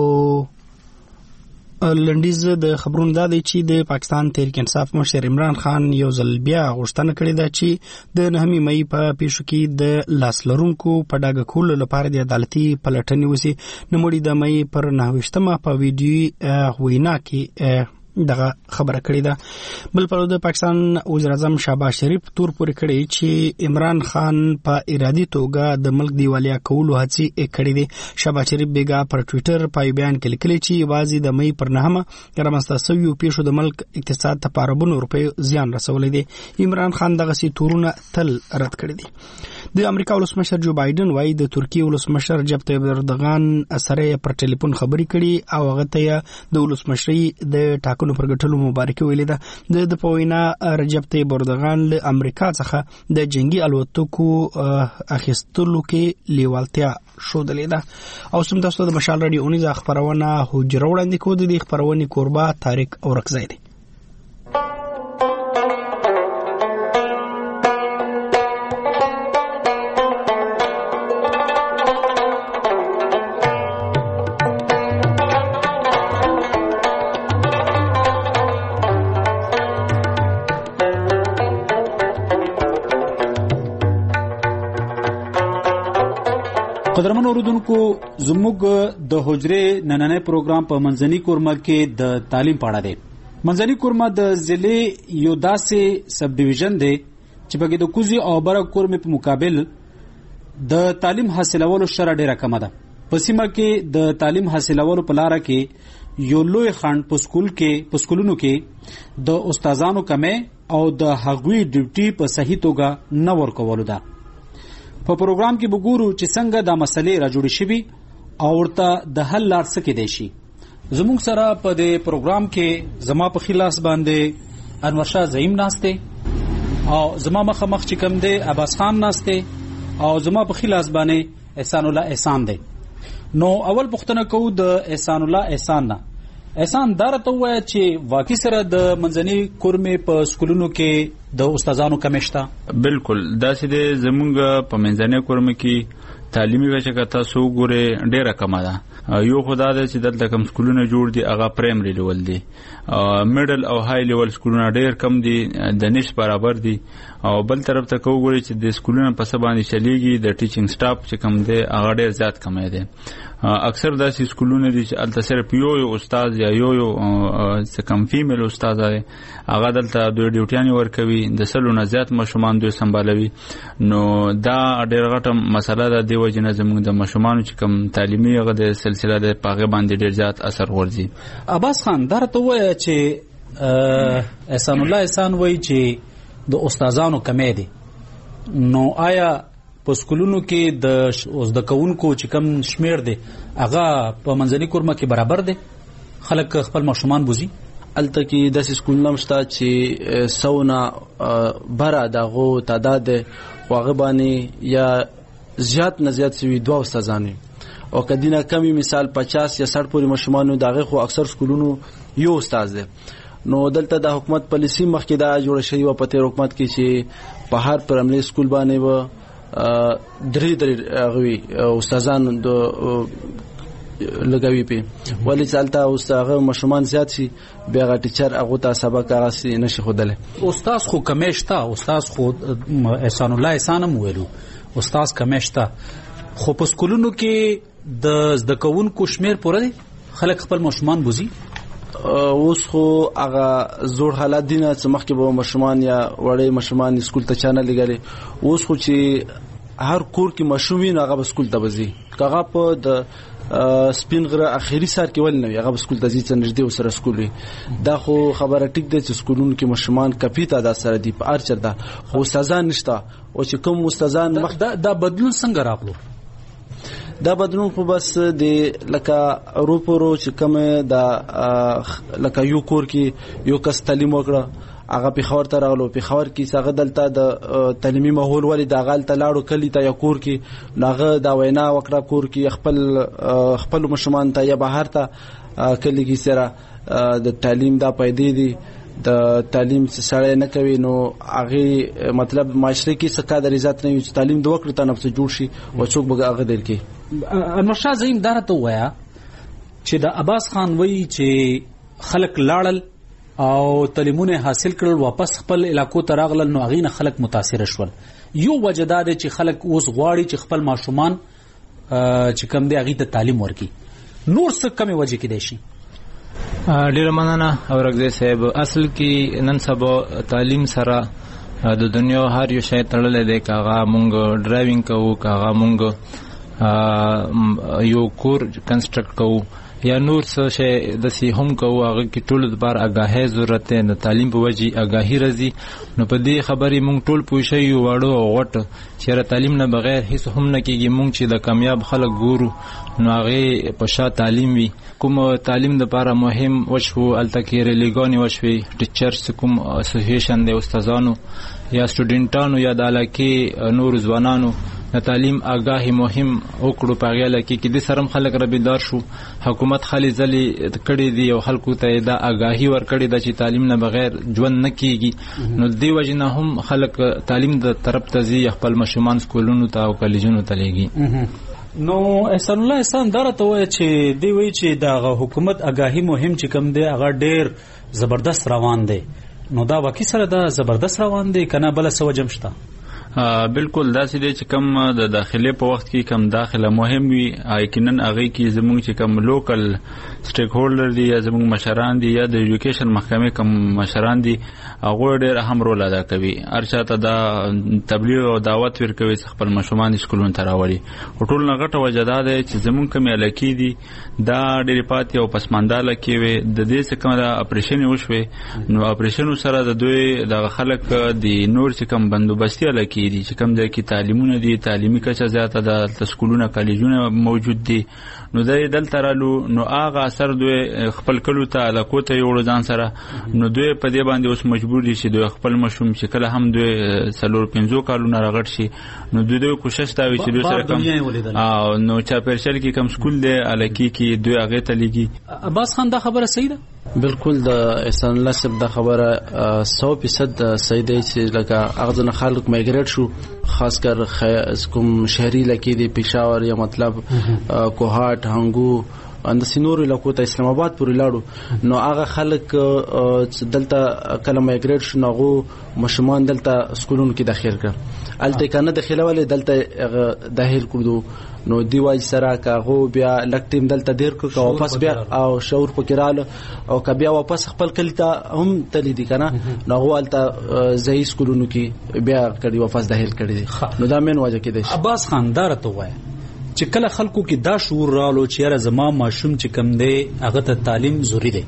لنډیز د خبرونو دا دی چې د پاکستان تحریک انصاف مشر عمران خان یو ځل بیا غوښتنه کړې ده چې د 9 مې په پیښو کې د لاسلرونکو په ډاګه کولو لپاره د عدالتي پلټنې وشي. نوموړي د مې پر 9 په ویډیو وینا کې دغه خبره کړې ده. بل پر د پاکستان وزیر اعظم شهباز شریف تور پورې کړی چې عمران خان په ارادي توګه د ملک دیوالیا کولو هڅې کړې دي. شهباز شریف بیګا پر ټوئیټر په بیان کې لیکلي چې یوازې د مې پر 9 رامنځته شویو پیښو د ملک اقتصاد ته په اربونو روپیو زیان رسولی دی. عمران خان دغه تورونه تل رد کړی دي. د امریکا ولسمشر جو بایدن وايي د ترکیه ولسمشر رجب طیب اردوغان سره پر ټلیفون خبرې کړي او هغه ته د ولسمشري د ټاکنو پر ګټلو مبارکي ویلې ده. د پوینا رجب طیب اردوغان له امریکا څخه د جنگي الوتکو اخیستلو کې لیوالتیا شودلې ده. او سم تاسو د مشال رادیو اونیزه خبرونه حجره وړاندې کوو. د خبرونې کوربه طارق اورکزی دی. قدرمن اوردونکو زموږ د حجره نننې پروګرام په منځني کورمه کې د تعلیم په اړه دی. منځني کورمه د ضلع یو داسې سب ډیویژن دی چې پکې د کوزي او بره کورمه په مقابل د تعلیم حاصلولو شرط ډیره کم ده. په سیمه کې د تعلیم حاصلولو په لار کې یو لوی خنډ په سکولونو کې د استادانو کمې او د هغوی ډیوټي په صحیح توګه نه ورکولو ده. په پروګرام کې وګورو چې څنګه دا مسلې راجوړې شوي او ورته د حل لار څه کېدای شي. زموږ سره په دې پروګرام کې زما په خلاص باندې انور شاه زعیم ناسته او زما مخامخ چې کوم دی عباس خان ناسته او زما په خلاص باندې احسان الله احسان دی. نو اول پوښتنه کوو د احسان الله احسان نه. احسان دار ته وایي چې واقعي سره د منځني کورمه په سکولونو کې د استادانو کمشته. بالکل داسې د زمونږ په منځني کورمه کې تعلیمي وجه تاسو ګوره ډیره کمه ده. یو خدای دې چې دلته کوم سکولونه جوړ دي هغه پرایمري لیول دي. میډل او های لیول سکولونه ډیر کم دي د نش برابر دي. او بل طرف ته کوو چې د سکولونو په سبا باندې چلیږي د ټیچینګ سټاف چې کم دی هغه ډیر زیات کم دی. اکثر داسې سکولونه دي چې الته صرف یو استاد یا یو څه کم فیمیل استاد دی هغه دلته دوی ډیوټیانې ورکوي د سلو نه زیات ماشومان دوی سمبالوي. نو دا ډیر غټه مسله ده. دی وجه نه زموږ د ماشومانو چې کم تعلیمي هغه د سلسله د پاغه باندې ډیر زیات اثر ورځي. عباس خان درته وایي چې احسان الله احسان وایي چې د استادانو کمې دي. نو آیا په سکولونو کې د زده کوونکو چې کم شمیر دی هغه په منځني کورمه کې برابر دی؟ خلک خپل ماشومان بوزي؟ الته کې داسې سکولونه شته چې 100 نه بره دغه تعداد خو هغه باندې یا زیات نه زیات سوي 2 استادانې او کدینه کمی مثال 50 یا 60 پورې ماشومان دغه خو اکثر سکولونو یو استاد دی. نو دلته د حکومت پالیسی مخکې دا جوړ شوی و په تیر حکومت کې چې په هر پرایمري سکول باندې و درې غوي استادان د لګوي په ولې چالتا استاد مشمون زیات شي بیا غ ټیچر هغه ته سبق راسي نشي خودله. استاد خو کمیشتا استاد خو احسان الله احسانم ویلو استاد کمیشتا خو په سکولونو کې د زده کوونکو شمیر پوره دي خلک خپل مشمون بوزي. اوس خو هغه زوړ حالات دي نه چې مخکې به مشمان یا وړي مشمان سکول ته چانه لګالي. اوس خو چې هر کور کې مشومین هغه به سکول ته وځي هغه په د سپین غره اخیری سر کې ول نه هغه سکول ته ځي چې نږدې وسره سکول وي. دا خو خبره ټیک ده چې سکولونو کې مشمان کپی تعداد سره دي په ارچر ده خو استادان نشته او چې کوم استادان مخ دا بدلون څنګه راغلو؟ دا بدلون خو بس د لکه روپورو چې کوم د لکه یو کور کې یو کس تعلیم وکړه هغه پیښور ته راغلو. پیښور کې څنګه دلته د تعلیمي ماحول ولې د غال ته لاړو کلی ته یا کور کې ناغه دا وینا وکړه کور کې خپل مشمان ته یا بهر ته کلی کې سره د تعلیم دا پیدا دي د تعلیم څخه سره نه کوي نو هغه مطلب معاشره کې څه قدر عزت نه وي چې تعلیم د وکړه ته نفس جوړ شي او څوک به هغه درکې. انور شاه زعیم دارته وایا چې د عباس خان وایي چې خلک لاړل او تعلیمونه حاصل کړل واپس خپل علاقو ته راغلل نو هغه نه خلک متاثر شول. یو وجداد چې خلک اوس غواړي چې خپل ماشومان چې کم دی هغه ته تعلیم ورکړي. نور څه کمه وجه کې دی شي؟ ډیر مننه اورګزی صاحب. اصل کې نن سبا تعلیم سره د دنیا هر یو شی تړلې دی. کاغه مونږ ډرایوینګ کوو، کاغه مونږ یو کور کنسټرکټ کوو یا نور څه شی د سی هم کوو، هغه کې ټول د بار آگاهی ضرورت دی. د تعلیم په وجه آگاهی راځي. نو په دې خبرې مونږ ټول پوه شو یو واړو او غټ چې تعلیم نه بغیر هیڅ هم نه کېږي. مونږ چې د کامیاب خلک ګورو نو هغه په شا تعلیم وي. کوم تعلیم د لپاره مهم وشو التکې ریلیګانی وشوي ټیچرز کوم اسوسییشن د استادانو یا سټوډنټانو یا د علاقې نور ځوانانو د تعلیم آگاهی مهم وکړو. په هغه لکه کې د سرم خلک ربیدار شو. حکومت خالي ځلې کړي دي او خلکو ته دا آگاهی ورکړي د چې تعلیم نه بغیر ژوند نه کیږي. نو دی وجنه هم خلک تعلیم د طرف ته ځي، خپل ماشومان سکولونو ته او کالجونو ته لېږي. نو احسان الله احسان دارته وای چې دی وی چې د حکومت آگاهی مهم چې کم دی هغه ډیر زبردست روان دی. نو دا واقعي سره دا زبردست روان دی کنه بل څه وجم شته؟ بالکل داسې دی چې کم د داخله په وخت کې کم داخله مهم وي. یقینا هغه کې زموږ چې کم لوکل سټیک هولډر دي یا زموږ مشران دي یا د ایجوکیشن محکمې کم مشران دي هغه ډېر اهم رول ادا کوي. هر چاته دا تبلیغ او دعوت ورکوي خپل ماشومان سکولونو ته راوړي. ټول نه غټه وجه دا ده چې زموږ کم علاقې دي دا ډېر پاتې او پسمانداله کې وي. د دې څخه کوم اپریشن وشوي نو اپریشن سره د دوی د خلک د نور چې کم بندوبستي علاقې دي چې کوم ځای کې تعلیمونه دي، تعلیمي کچه زیاته ده، سکولونه کالجونه موجود دي. نو دوی دلته رالو نو هغه اثر دوی خپل کلو ته علاقو ته یوړو ځان سره. نو دوی په دې باندې اوس مجبور دي چې دوی خپل مشوم چې کله هم دوی 4-5 کالونه راغټ شي نو دوی کوشش دا وي چې دوی سره کم نو چاپیرشل کې کم سکول دی علاقې کې دوی هغه ته لګي. عباس خان دا خبره صحیح ده؟ بالکل د احسان الله صاحب دا خبره 100% صحیح دی چې لکه اغه نه خلک مایګریټ شو خاص کر کوم شهري لکه دی پېښور یا مطلب کوهات هنګو اند سينور علاقو ته اسلام آباد پورې لاړو. نو هغه خلک دلته کله مایګریټ شو نو مشمان دلته سکولونو کې داخل کړ الته کنه داخله ولې دلته داخل کړو. نو دیوای سره کاغو بیا لکټیم دلته دیر کو واپس بیا او شعور پکراله او ک بیا واپس خپل کلته هم تللی دي کنه نو غوالته زئی سکولونو کې بیا کړي واپس داخل کړي دي. نو دا مين وجه کې دي. عباس خان دارته وای چې کله خلکو کې دا شعور رالو چې یاره زما ماشوم چې کم دی هغه ته تعلیم ضروری دی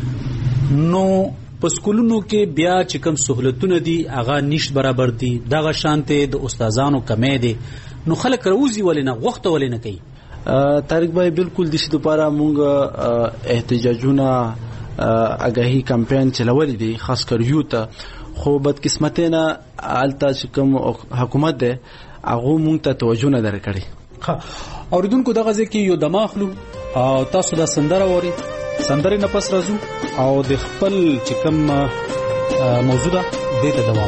نو په سکولونو کې بیا چې کم سہولتونه دي هغه نشټ برابر دي دغه شانته د استادانو کمې دي نو خلک روزي ولنه وخت ولنه کوي. طارق بھائی بالکل د شي لپاره مونږ احتجاجونه اگاهی کمپاین چلولې دي خاص کر یو ته خو بدقسمتینه الته چې کوم حکومت ده هغه مونږ ته توجه نه درکړي. اوریدونکو دغه ځکه یو دماغلو او تاسو د سندره وری سندره نه پس راځو او د خپل چې کوم موضوع ده د ته دوام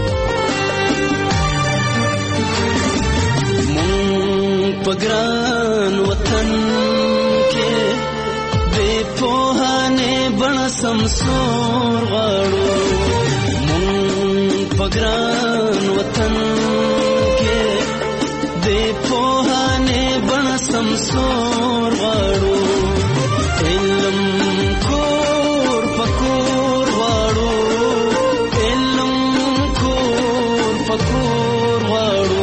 پګران وطن کې بے پوهانه بن سمسور غاړو مون پګران وطن کې بے پوهانه بن سمسور غاړو علم کور پکور غاړو علم کور پکور غاړو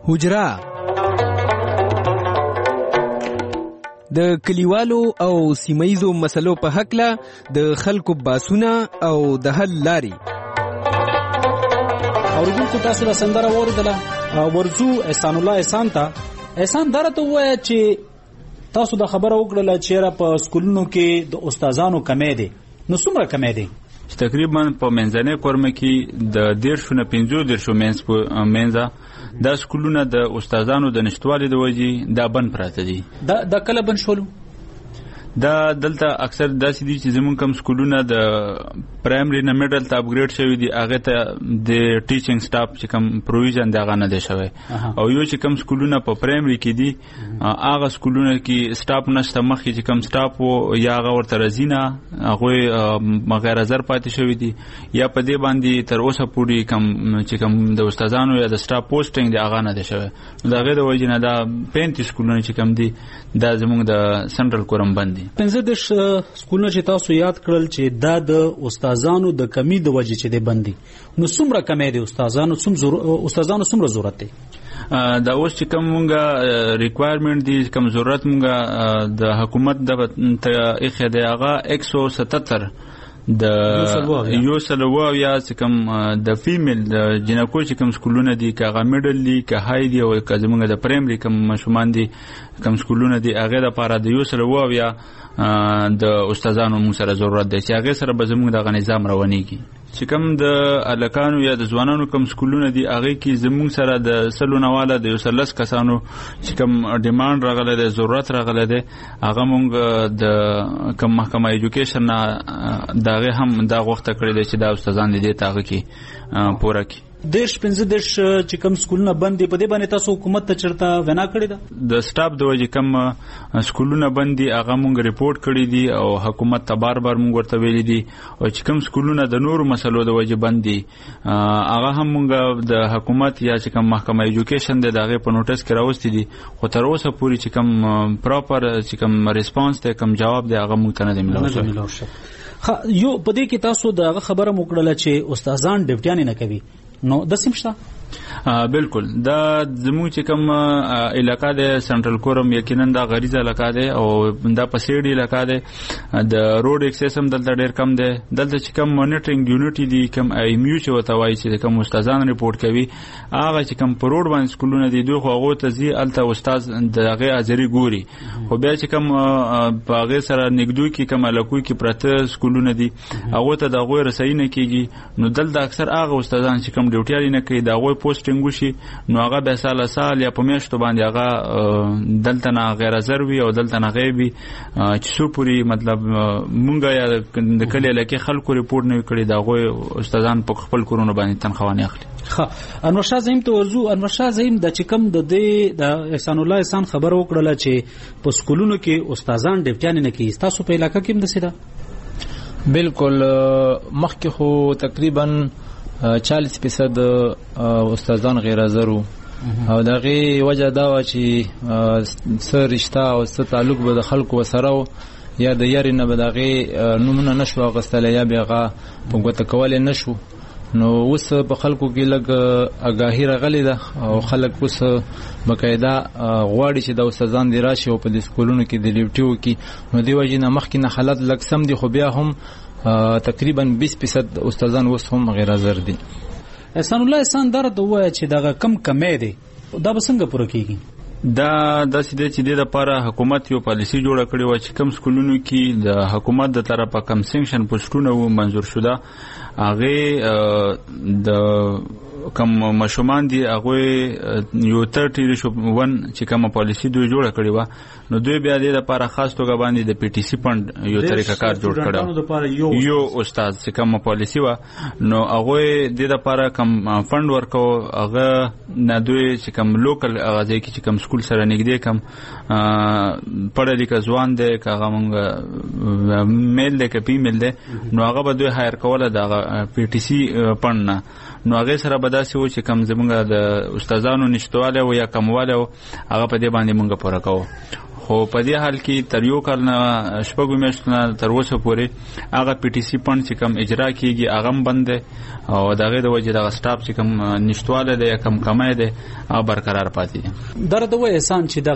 حجره د کلیوالو او سیمایزو مسلو په حقله د خلکو باسونه او د حل لاري. اوریدونکو تاسو را سندره واوریدله. ورځو احسان الله احسان ته احسان درته ووایه چې تاسو د خبره وکړله چې په سکولونو کې د استادانو کمی دی. نو څومره کمی دی؟ تقریبا په منځنۍ کورمه کې د 15 نه 15 منځه دا سکولونه د استادانو د نشټوالي د وجې دا بند پراته دي. دا کله بند شولو؟ دا دلته اکثر داسې دي چې زمونږ کم سکولونه د پرایمري نه میډل ته اپګریډ شوي دي، هغه ته د ټیچینګ سټاف چې کم پروویژن دی هغه نه دی شوی. او یو چې کم سکولونه په پرایمري کې دي هغه سکولونه کې سټاف نشته، مخکې چې کم سټاف وو یا هغه ورته راځي نه، هغوی غیر حاضر پاتې شوي دي، یا په دې باندې تر اوسه پورې چې کم د استادانو یا د سټاف پوسټینګ دی هغه نه دی شوی. د هغې د وجې نه دا 35 سکولونه چې کم دي دا زمونږ د سنټرل کورم بند دي. 15 سکولونه چې تاسو یاد کړل چې دا د استادانو د کمی د وجې چې دی بندي، نو څومره کمی دی؟ استادانو څومره ضرورت دی؟ دا اوس چې کوم مونږه ریکوایرمنټ دي، کوم ضرورت مونږه د حکومت د ایخه دی هغه 177 د یو سلوه یا چې کوم د فیمیل د جنکو چې کوم سکولونه دي، که هغه میډل دي، که های دي، او که زمونږ د پرایمري کوم ماشومان دي کوم سکولونه دي، هغې دپاره د یو سلوه یا د استادانو مونږ سره ضرورت دی چې هغې سره به زمونږ دغه نظام روانېږي. چې کوم د هلکانو یا د ځوانانو کوم سکولونه دي هغې کې زمونږ سره د 100 نه واله د 110 کسانو چې کوم ډیمانډ راغلی دی، ضرورت راغلی دی، هغه مونږ د کوم محکمه ایجوکیشن نه د هغې هم دا غوښته کړې دی چې دا استادان دې ته هغه کې پوره کړي. 15 چې کوم سکولونه بند دي، په دې باندې تاسو حکومت ته چېرته وینا کړې ده؟ د سټاف د وجې کوم سکولونه بند دي هغه مونږ ریپورټ کړي دي او حکومت ته بار بار مونږ ورته ویلي دي، او چې کوم سکولونه د نورو مسلو د وجې بند دي هغه هم مونږ د حکومت یا چې کوم محکمه ایجوکیشن دی د هغې په نوټس کې راوستي دي، خو تر اوسه پورې چې کوم پراپر چې کوم ریسپانس دی، کوم جواب دی، هغه مونږ ته نه دی میلاو شوی. یو په دې کې تاسو د هغه خبره مو کړله چې استادان ډیوټیانې نه کوي، نو د سیم شته؟ بالکل. دا زموږ چې کوم علاقه ده سنټرل کورم یقینا دا غریزه علاقه ده او دا پسېډي علاقه ده، د روډ اکسس هم دلته ډیر کم ده. دلته چې کوم مانیټرینګ یونټ دي، کوم ایمیو چې وته وایي چې کوم استادان ریپورټ کوي، هغه چې کوم په روډ باندې سکولونه دي دوی خو هغه ته ځي الته استاد دغه حاضری ګوري، خو بیا چې کوم په هغه سره نګدو کې کوم علاقو کې پراته سکولونه دي هغه ته دغه رسایي نه کیږي، نو دلته اکثر هغه استادان چې کوم ډیوټي نه کوي دغه پوسټینګ وشي، نو هغه به سال یا په میاشتو باندې هغه دلته نه غیر حاضر وي او دلته نه غیبي چې څو پوری مطلب مونږه یا د کلی علاقې خلکو ریپورټ نه کړي دغه استادان په خپل کورونه باندې تنخوانه اخلي. انور شاه زعیم ته ورزو. انور شاه زعیم د چې کوم د احسان الله احسان خبر وکړه چې په سکولونو کې استادان ډیوټیان نه کوي، تاسو په علاقې کې هم د سیده؟ بالکل. مخکې خو تقریبا 40% استادان غیر حاضر وو، او دغه وجه دا و چې څه رشتہ او څه تعلق به د خلکو سره و، یا د یاري نه به دغه نمونه نشو اغوستلی یا به هغه په ګوته کولی نشو. نو اوس په خلکو کې لږ آګاهي راغلی ده او خلک اوس بقاعده غواړي چې د استادان دې راشي او په دې سکولونو کې د ډیوټي وکړي. نو دې وجې نه مخکې نه حالت لږ سم دي، خو بیا هم تقریبا 20% استادان اوس هم غیر حاضر دي. احسان الله احسان درته ووایه چې دغه کمی دی، دا به څنګه پوره کیږي؟ دا داسې دی چې د لپاره حکومت یو پالیسی جوړه کړې وه چې کوم سکولونو کې د حکومت د طرفه کم سینکشن پوسټونه و منظور شده، هغې د کوم ماشومان دي هغه یو 30:1 چې کوم پالیسی دوی جوړه کړې و، نو دوی بیا د لپاره خاص توګه باندې د پی ټی سی فند یو طریقه کار جوړ کړو، یو استاد چې کوم پالیسی و، نو هغه د لپاره کوم فند ورکو، هغه نه دوی چې کوم لوکل اغازي کې چې کوم سکول سره نږدې کوم پړه لیکه ځوان دی، هغه مونږ میل دی که فیمیل دی، نو هغه به دوی هایر کوله د پی ټی سی فند نه، نو هغه سره به داسې و چې کوم زمونږ د استادانو نشتوالی و یا کموالی و هغه په دې باندې مونږ پوره کوو. خو په دې حال کې تر یو کال نه شپږ میاشتو نه تر اوسه پورې هغه پی ټي سی فند چې کوم اجرا کیږي هغه هم بند دی او دغه د وجې دغه سټاف چې کوم نشټواله دی کم کمای دی هغه برقرار پاتې دي. درته وایي احسان چې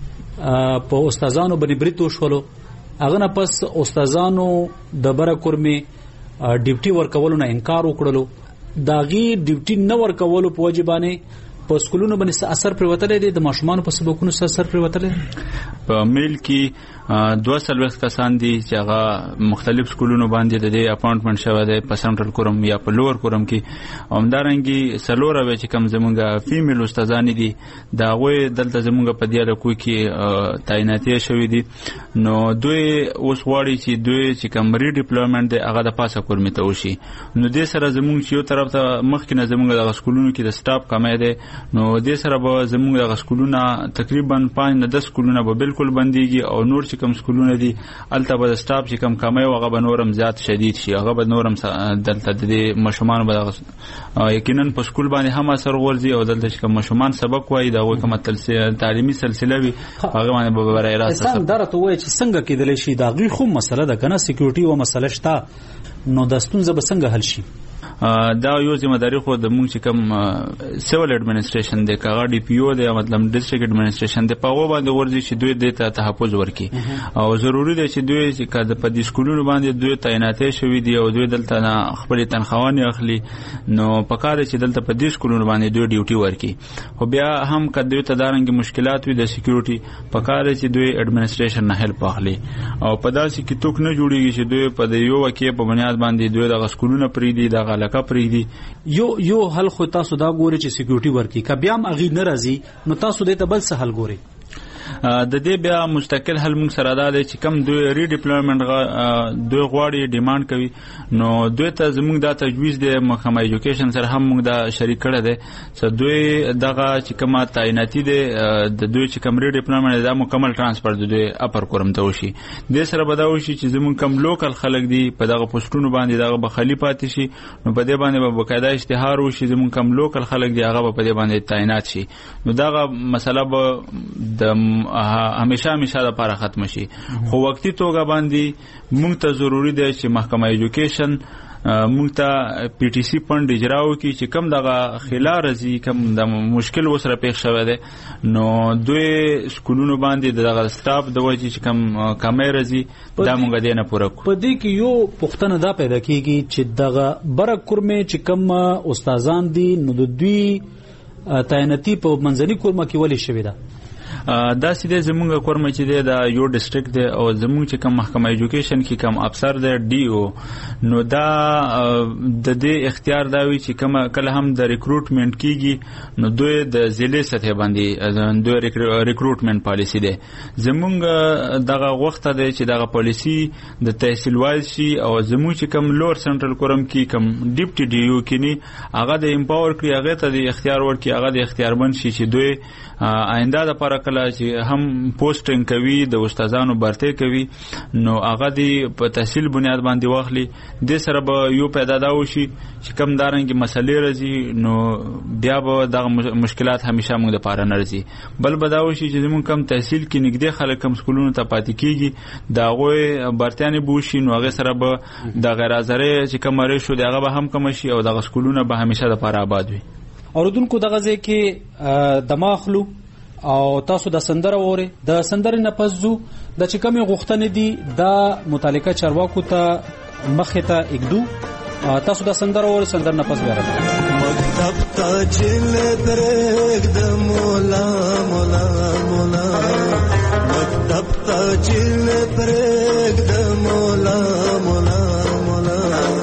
دغه په استادانو باندې بریتو شولو هغه نه پس استادانو د بره کورمي ډیوټي ورکولو نه انکار وکړلو داغي ډیوټي نه ورکولو په وجبانه په سکولونو باندې اثر پروتلې دي د ماشومان په سبقونو سره اثر پروتلې په میل کې 200 کسان دي چې هغه مختلف سکولونو باندې د دې اپاینټمنټ شوی دی په سنټرل کورم یا په لوور کورم کې همدارنګي سلوره وی چې کم زمونږه فیمیل استادان دي دا غوي دلته زمونږه په دیاله کو کې تعیناتي شوی دي نو دوی اوس واړي چې دوی چې کم ری ډیپلویمنت دی هغه د پاسه کورمي ته وشي نو دې سره زمونږ یو طرف ته مخکې نه زمونږه د سکولونو کې د سټاف کمای دی نو دې سره به زموږ د سکولونه تقریبا 5-10 سکولونه به بالکل بنديږي او نور چې کوم سکولونه دي الته به سټاف چې کوم کمای هغه به نورم زیات شدید شي هغه به نورم دلته د مشومان به یقینا په سکول باندې هم اثر ورځي او دلته چې کوم مشومان سبق وایي دا کومه تعلیمي سلسله وي هغه باندې به برای راځي. انسان درته وایي چې څنګه کېدلی شي دا غي خو مسله ده کنه سکیورټي او مسله شته نو د ستونزه به څنګه حل شي؟ دا یو ذمہداري خو د موږ چې کوم سیول اډمنسټریشن دی کاغه ډي پی او دی مطلب ډیسټریکټ اډمنسټریشن دی په هغه باندې ورځي چې دوی د تحفظ ورکړي او ضروری دی چې دوی چې کله په دې سکولونو باندې دوی تعیناتي شوی دی او دوی دلته نه خپل تنخواهونه اخلي نو پکاره چې دلته په دې سکولونو باندې دوی ډیوټي ورکړي خو بیا هم کله ته دارنګ مشکلات وي د سکیورټي پکاره چې دوی اډمنسټریشن نه هیلپ اخلي او په داسې کې توک نه جوړیږي چې دوی په دې یو واقعي په بنیاد باندې دوی د سکولونو پری دي د غلقه پری دي یو حل خو تاسو دا ګوري چې سکیورټي ورکی ک بیا هم اغي ناراضي نو تاسو دې ته بل څه حل ګوري د دې بیا مستقل حل موږ سره دا دی چې کم دوی ری ډیپلویمنت دوی غواړي ډیماند کوي نو دوی ته زموږ د تجویز د محکمه ایجوکیشن سره هم موږ د شریک کړه دي چې دوی دغه چې کومه تعیناتي دي د دوی چې کم ری ډیپلویمنت دا مکمل ترانسفر د دوی اپر کورم ته وشي د سره بداو شي چې زموږ کم لوکل خلک دي په دغه پوسټونو باندې دغه بخلی پاتې شي نو په دې باندې به بقاعده اشتهار وشي زموږ کم لوکل خلک دي هغه په دې باندې تعینات شي نو دغه مسله به د همیشه د لپاره ختم شي خو وقتی توګه باندې موږ ته ضروری دی چې محکمه ایجوکیشن موږ ته پی ټی سی فند اجرا وکړي چې کم دغه خلار رزي کم د مشکل وسره پیښ شوی دی نو دوی سکولونو باندې دغه سټاف د وجې چې کم کمای رزي دا موږ دې نه پوره کوو. په دې کې یو پوښتنه دا پیدا کیږي چې دغه بره کورمه چې کم استادان دي نو د دوی تعیناتي په منځني کورمه کې ولې شوی ده دا سیده زمونږ کورمه چې دی دا یو ډیسټریکټ دی او زمونږ چې کوم محکمه ایجوکیشن کې کوم افسر دی ډي او نو دا د دې اختیار دا وی چې کوم کله هم د ریکروټمنټ کیږي نو دوی د ضلع سطح باندې دوی ریکروټمنټ پالیسی دی زمونږ دغه وخت دی چې دغه پالیسی د تحصیل وایز شي او زمونږ چې کوم لوړ سنټرل کورم کې کوم ډیپټي ډي او کې هغه د امپاور کړی هغه ته د اختیار ورکړي هغه د اختیارمن شي چې دوی آینده د لپاره کله چې هم پوسټینګ کوي د استادانو برته کوي نو هغه دی په تحصیل بنیاد باندې واخلي د سره به یو پیدا دا وشي چې کم دارنګ مسلې راځي نو بیا به د مشکلات همیشه موږ لپاره نه راځي بل به دا وشي چې زموږ کم تحصیل کې نږدې خلک کم سکولونو ته پاتې کیږي دا غوي برتانه بوشي نو هغه سره به د غیر حاضر چې کم لري شو دغه به هم کم شي او د سکولونو به همیشه لپاره آباد وي. اوردونکو دغه ځای کې دماغلو او تاسو د سندره وره د سندره نه پزو د چې کومه غوښتنې دي د متعلقه چارواکو ته مخه ته اګدو تاسو د سندره وره سندره نه پز غواړم مکتب ته چل درګ د مولا مولا مولا مکتب ته چل درګ د مولا مولا مولا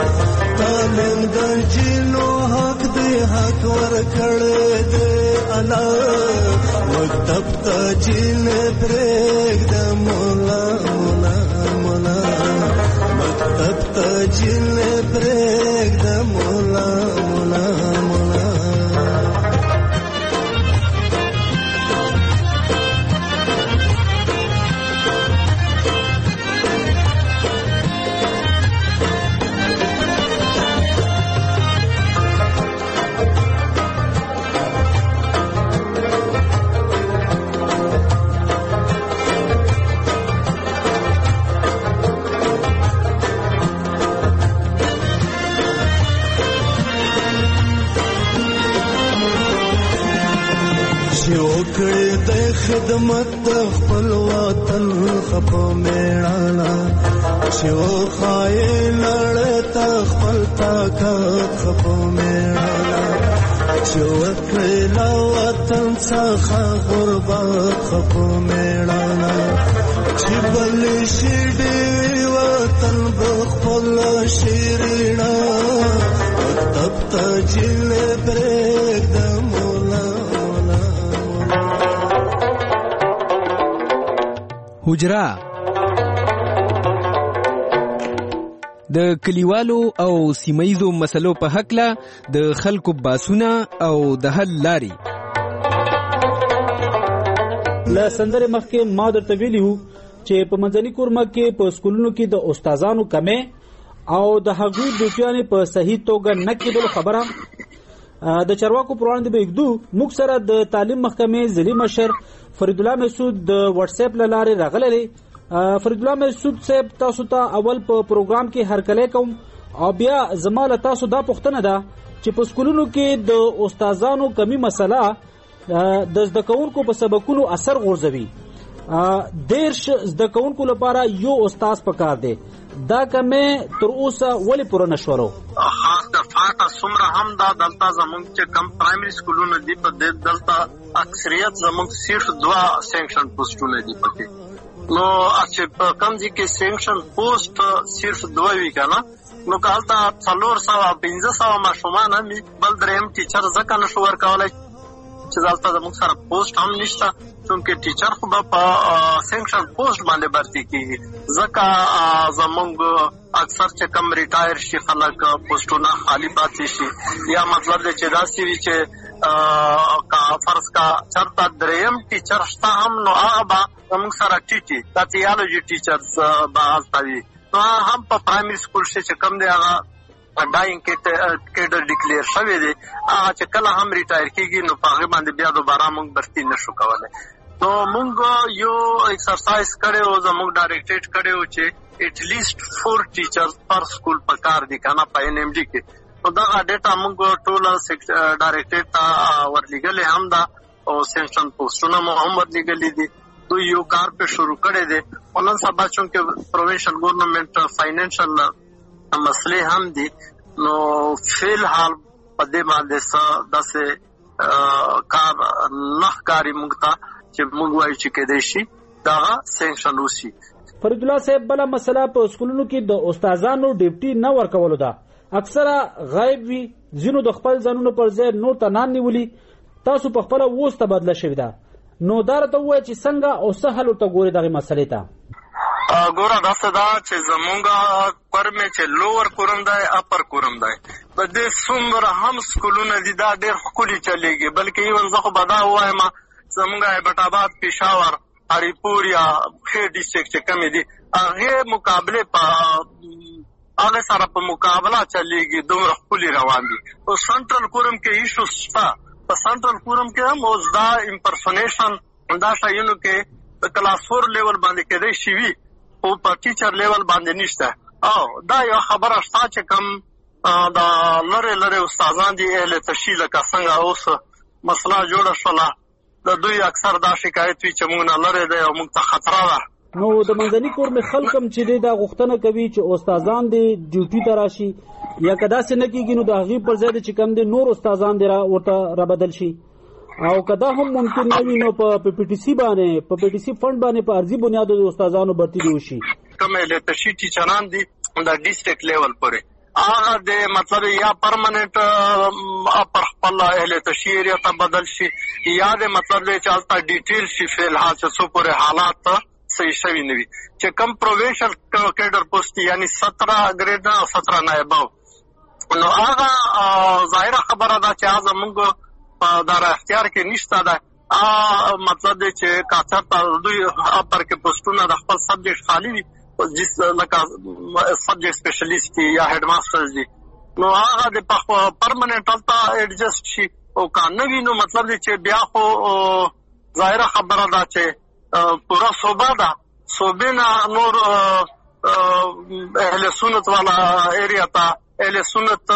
تعلیم د جنو حق دې حق ور کړه دې الله مکتب ته چل درګ د مولا مولا مولا مکتب ته چل درګ د مولا مولا مولا خدمت خپل وطن خپو میړانا چې وخای لړتا خپل طاقت خپو میړانا چې وکړه وطن څخه غربت خپو میړانا چې بل شي دی وطن بخپل شیرینا تب تجل برګ د مولا حجرا د کلیوالو او سیمایزو مسلو په حق له د خلکو باسونه او د حل لاري له سندره مخکې ما درته ویلي وو چې په منځني کورمه کې په سکولونو کې د استادانو کمې او د هغوی ډیوټیانې په صحیح توګه نه کېدلو خبره د چارواکو پر وړاندې به یکدو موږ سره د تعلیم محکمې ضلعي مشر فرید الله مسعود د واتس اپ له لارې راغلی. فرید الله مسعود صاحب تاسو ته اول په پروګرام کې هرکلی کوم او بیا زما له تاسو دا پوښتنه ده چې په سکولونو کې د استادانو کمی مسله د زده کوونکو په سبقونو اثر غورځوي. 10 زده کوونکو لپاره یو استاد پکار دی، دا کمه تر اوسه ولې پوره نشورو؟ خاص د فاټه سمره هم دا دلته زمونږ چې کم پرایمري سکولونه دي په دلته اکثریت زمونږ صرف 2 سینکشن پوسټونه دي پکې. نو چې په کم ځای کې سینکشن پوسټ صرف 2 وی کنه، نو کالته 400 ماشومان هم بل دریم ټیچر ځکه نشو ورکولای چې دلته زموږ سره پوسټ هم نشته، چونکې ټیچر خو به په سینکشن پوسټ باندې برتي کیږي. ځکه زموږ اکثر چې کم ریټایر شي خلک پوسټونه خالی پاتې شي، یا مطلب دی چې داسې وي چې فرض کا چرته دریم ټیچر شته هم نو هغه به زموږ سره ټیټي دا تیالوجي ټیچرز به هلته وي. نو هم په پرایمري سکول چې کم دی هغه ډاینګ کېډر ډیکلیر شوی دی، هغه چې کله هم ریټایر کېږي نو په هغې باندې بیا دوباره موږ برتي نشو کولی. نو موږ یو ایکسرسایز کړی و، زموږ ډایرکټریټ کړی و چې ایټلیسټ 4 ټیچرز پر سکول پکار دي که نه په این ایم ډي کې. نو دغه ډیټا موږ ټوله ډایرکټریټ ته ورلیږلې هم ده او سینکشن پوسټونه مو هم ورلیږلي دي. دوی یو کار پې شروع کړی دی او نن سبا چونکې پروینشل ګورنمنټ فاینانشل مسلې هم دي، نو فی الحال په دې باندې داسې کار نه ښکاري موږ ته چې موږ وایو چې کېدای شي دغه سینکشن وشي. فرید الله صاحب بله مسله په سکولونو کې د استادانو ډیوټي نه ورکولو ده، اکثره غایب وي، ځینو د خپل ځانونو پر ځای نور ته نان نیولي. تاسو په خپله اوس تبادله شوې ده، نو دا راته ووایه چې څنګه او څه حل ورته ګورې دغې مسلې ته؟ ګوره داسې ده چې زمونږ کورمې چې لوور کورم دی اپر کورم دی، په دې څومره هم سکولونه دي دا ډېر ښکلي چلېږي. بلکې ایون زه خو به دا ووایم زمونږ هیبت آباد، پېښور، هریپور یا ښې ډسټرکټ چې کمې دي هغې مقابلې په هغې سره په مقابله چلېږي، دومره ښکلي روان دي. په سنټرل کورم کې ایشوز شته، په سنټرل کورم کې هم اوس دا امپرسونیشن دا شیانو کې په کلاس 4 لیول باندې کېدای شي وي، خو په ټیچر لیول باندې نشته. او دا یو خبره شته چې کم دا لرې استادان دي اهل تشي لکه څنګه اوس مسله جوړه شوله، د دوی اکثر دا شکایت وي چې موږ نه لرې دی او موږ ته خطره ده. نو د منځني کورمې خلک هم چې دی دا غوښتنه کوي چې استادان دې ډیوټي ته راشي، یا که داسې نه کېږي نو د هغې پر ځای چې کم دی نور استادان دې ورته رابدل شي، او که دا هم ممکن نه وي نو په پی ټي سي باندې په پی ټي سي فنډ باندې په عرضي بنیاد د استادانو برتي دي وشي. کوم لټشي ټیچران دي د ډیسټریکټ لیول پورې هغه د مطلب یا پرمننٹ پر خپل لټشي ایریا ته بدل شي، یا د مطلب چې هلته ډیټیل شي فی الحال چې څو پورې حالات صحیح شوي نه وي. چې کم پروینشل کیډر پوسټ یعنی 17 ګریډ نه 17 نه ابو، نو هغه ظاهره خبره ده چې هغه موږ دا اختیار کې نشته ده. مطلب دی چې کاڅر ته دوی اپر کې پوسټونه د خپل سبجیکټ خالی وي، لکه سبجیکټ سپیشلیست دي یا هیډ ماسټرز دي، نو هغه د پرمننټ هلته ایډجسټ شي. او که نه وي نو مطلب دی چې بیا خو ظاهره خبره ده چې پوره صوبه ده، صوبې نه نور اهل سنت والا ایریا ته اهل سنت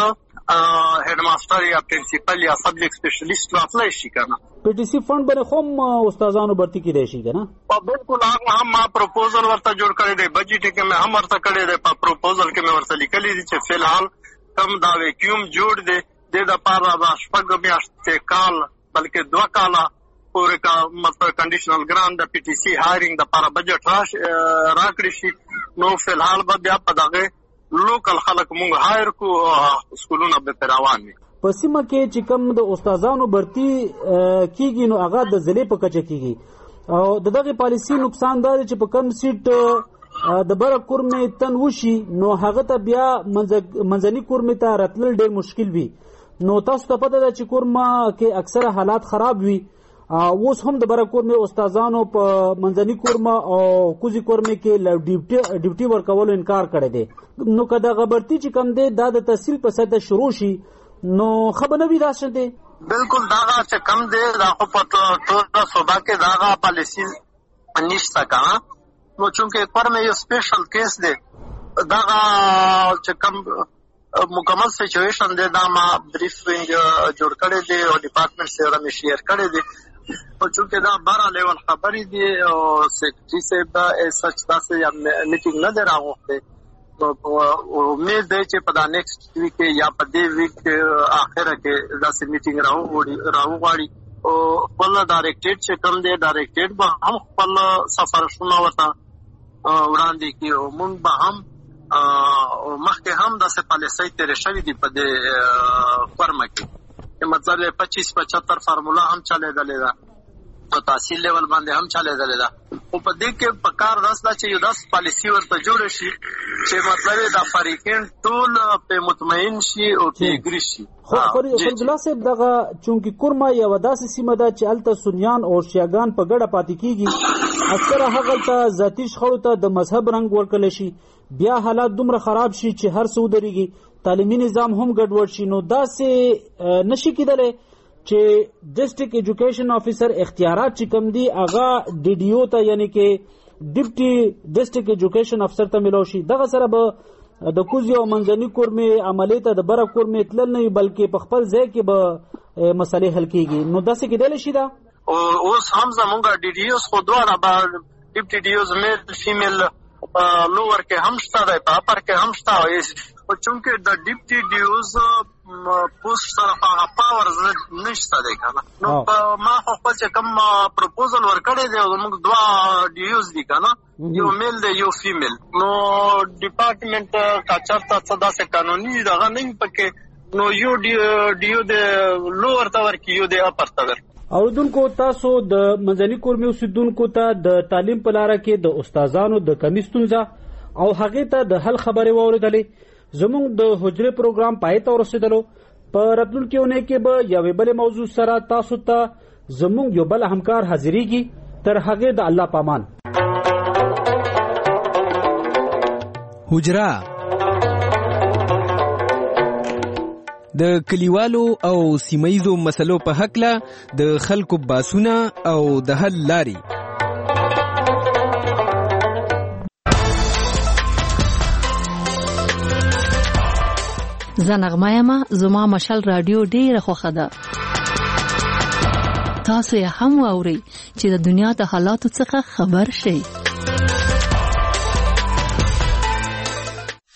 هډ ماستر یا پرنسپل یا سبجیکټ سپیشلیست راتلای شي کنه. پی ټی سی فند باندې هم استادانو برتی کیدای شي کنه. بالکل هغه هم ما پروپوزل ورته جوړ کړی دی، بجټ کې مې هم ورته کړی دی، په پروپوزل کې مې ورته لیکلی دي چې فلحال کم دا ویکیوم جوړ دی د لپاره د شپږ میاشتې کال بلکې 2 کاله پورې کا مطلب کنډیشنل ګرانټ د پی ټی سی هایرینګ د لپاره بجټ راکړي شي. نو فلحال به بیا په دغه لوکل خلک مونږ هایر کو سکولونه به روان وي. په سیمه کې چې کوم د استادانو برتی کیږي نو هغه د ضلع په کچه کیږي او دغه پالیسی نقصان دا چې په کم سیټ د بره کورمې تن وشي نو هغه ته بیا منځني کورمې ته راتلل ډېر مشکل وي. نو تاسو ته پته ده چې کورما کې اکثره حالات خراب وي. اوس هم د بره کورمې استادانو په منځني کورما او کوزي کورمې کې ډیوټي ورکولو انکار کړی دی. نو که دغه برتی چې کم دی دا د تحصیل په سطح شروع شي نو خبر نه وي دا څه دی. بالکل داغه چې کم دی دا خو په ټول صوبه کې داغه پالیسی نشته کنه. نو چونکه کورمې یو سپیشل کیس دی داغه چې کم مکمل سچویشن دی دا ما بریفینګ جوړ کړی دی او ډپارټمنټ سره مې شیر کړی دی. او چونکه دا بارا لیول خبرې دي او سیکرټری صاحب دا سچ تاسو یا میټینګ نه دی راغوښته. امید دی چې په دا نیکسټ ویک یا په دې ویک اخره کې دا میټینګ راوغواړي او خپل ډایرکټریټ چې کوم دی ډایرکټریټ به هم خپل سفارشونه ورته وړاندې کړي او موږ به هم مخکې هم داسې پالیسۍ تېرې شوې دي په دې فرمه کې، مطلب 25-75 فارمولا هم چلېدلې ده په تحصیل لیول باندې هم چلېدلې ده. او په دې کې په کار داس ده چې یو داس پالیسي ورته جوړه شي چې مطلب د فریقین ټول په مطمئن شي او تیګری شي. خو فضل صاحب دغه چونکی کورما یو داسې سیمه ده چې الته سنیان او شیعاګان په ګډه پاتې کیږي، اکثره هغه ته ذاتی شخړو ته د مذهب رنگ ورکړل شي، بیا حالات دومره خراب شي چې هر څه ودرېږي، تعلیمي نظام هم ګډوډ شي. نو داسې نشي کېدلی چې ډسټرکټ ایجوکیشن افیسر اختیارات چې کم دي هغه ډي ډي او ته یعنی کې ډیپټي ډسټرکټ ایجوکیشن افسر ته ملو شي. دغه سره به د کوزي او منځني کورمې عملیات د بره کورمې تلل نه بلکې په خپل ځای کې به مسلې حل کیږي. نو داسې کېدلی شي دا اوس هم زمونږ ډي ډي اوس خو دواړه به ډیپټي ډي اوز میل فیمیل لوور کې هم شته دی، په اپر کې هم شته. او چونکه د ډیپټي ډي اوز پوسټ سره هغه پاور نشته دی کنه. نو ما خو خپل چې کوم پروپوزل ورکړی دی او موږ 2 ډي اوز دي کنه، یو میل دی یو فیمیل. نو ډپارټمنټ کا چرته څه داسې قانوني دغه نه پکې، نو یو ډي او د لوور ته ورکي یو د اپر ته ورکي. اوردونکو تاسو د منځني کورمې اوسیدونکو ته د تعلیم په لاره کې د استادانو د کمی ستونزه او هغه ته د حل خبرې واوریدلې. زموږ د حجره پروګرام پای ته ورسېدلو. په راتلونکي اونۍ کې به یوې بلې موضوع سره تاسو ته زموږ یو بل همکار حاضرېږي. تر هغې د الله پامان. حجره د کلیوالو او سیمایزو مسلو په حقله د خلکو باسونه او د حل لاري. زنغمه یم زما مشال رادیو ډیره خوښه ده. تاسو یې هم واورئ چې د دنیا د حالاتو څخه خبر شئ.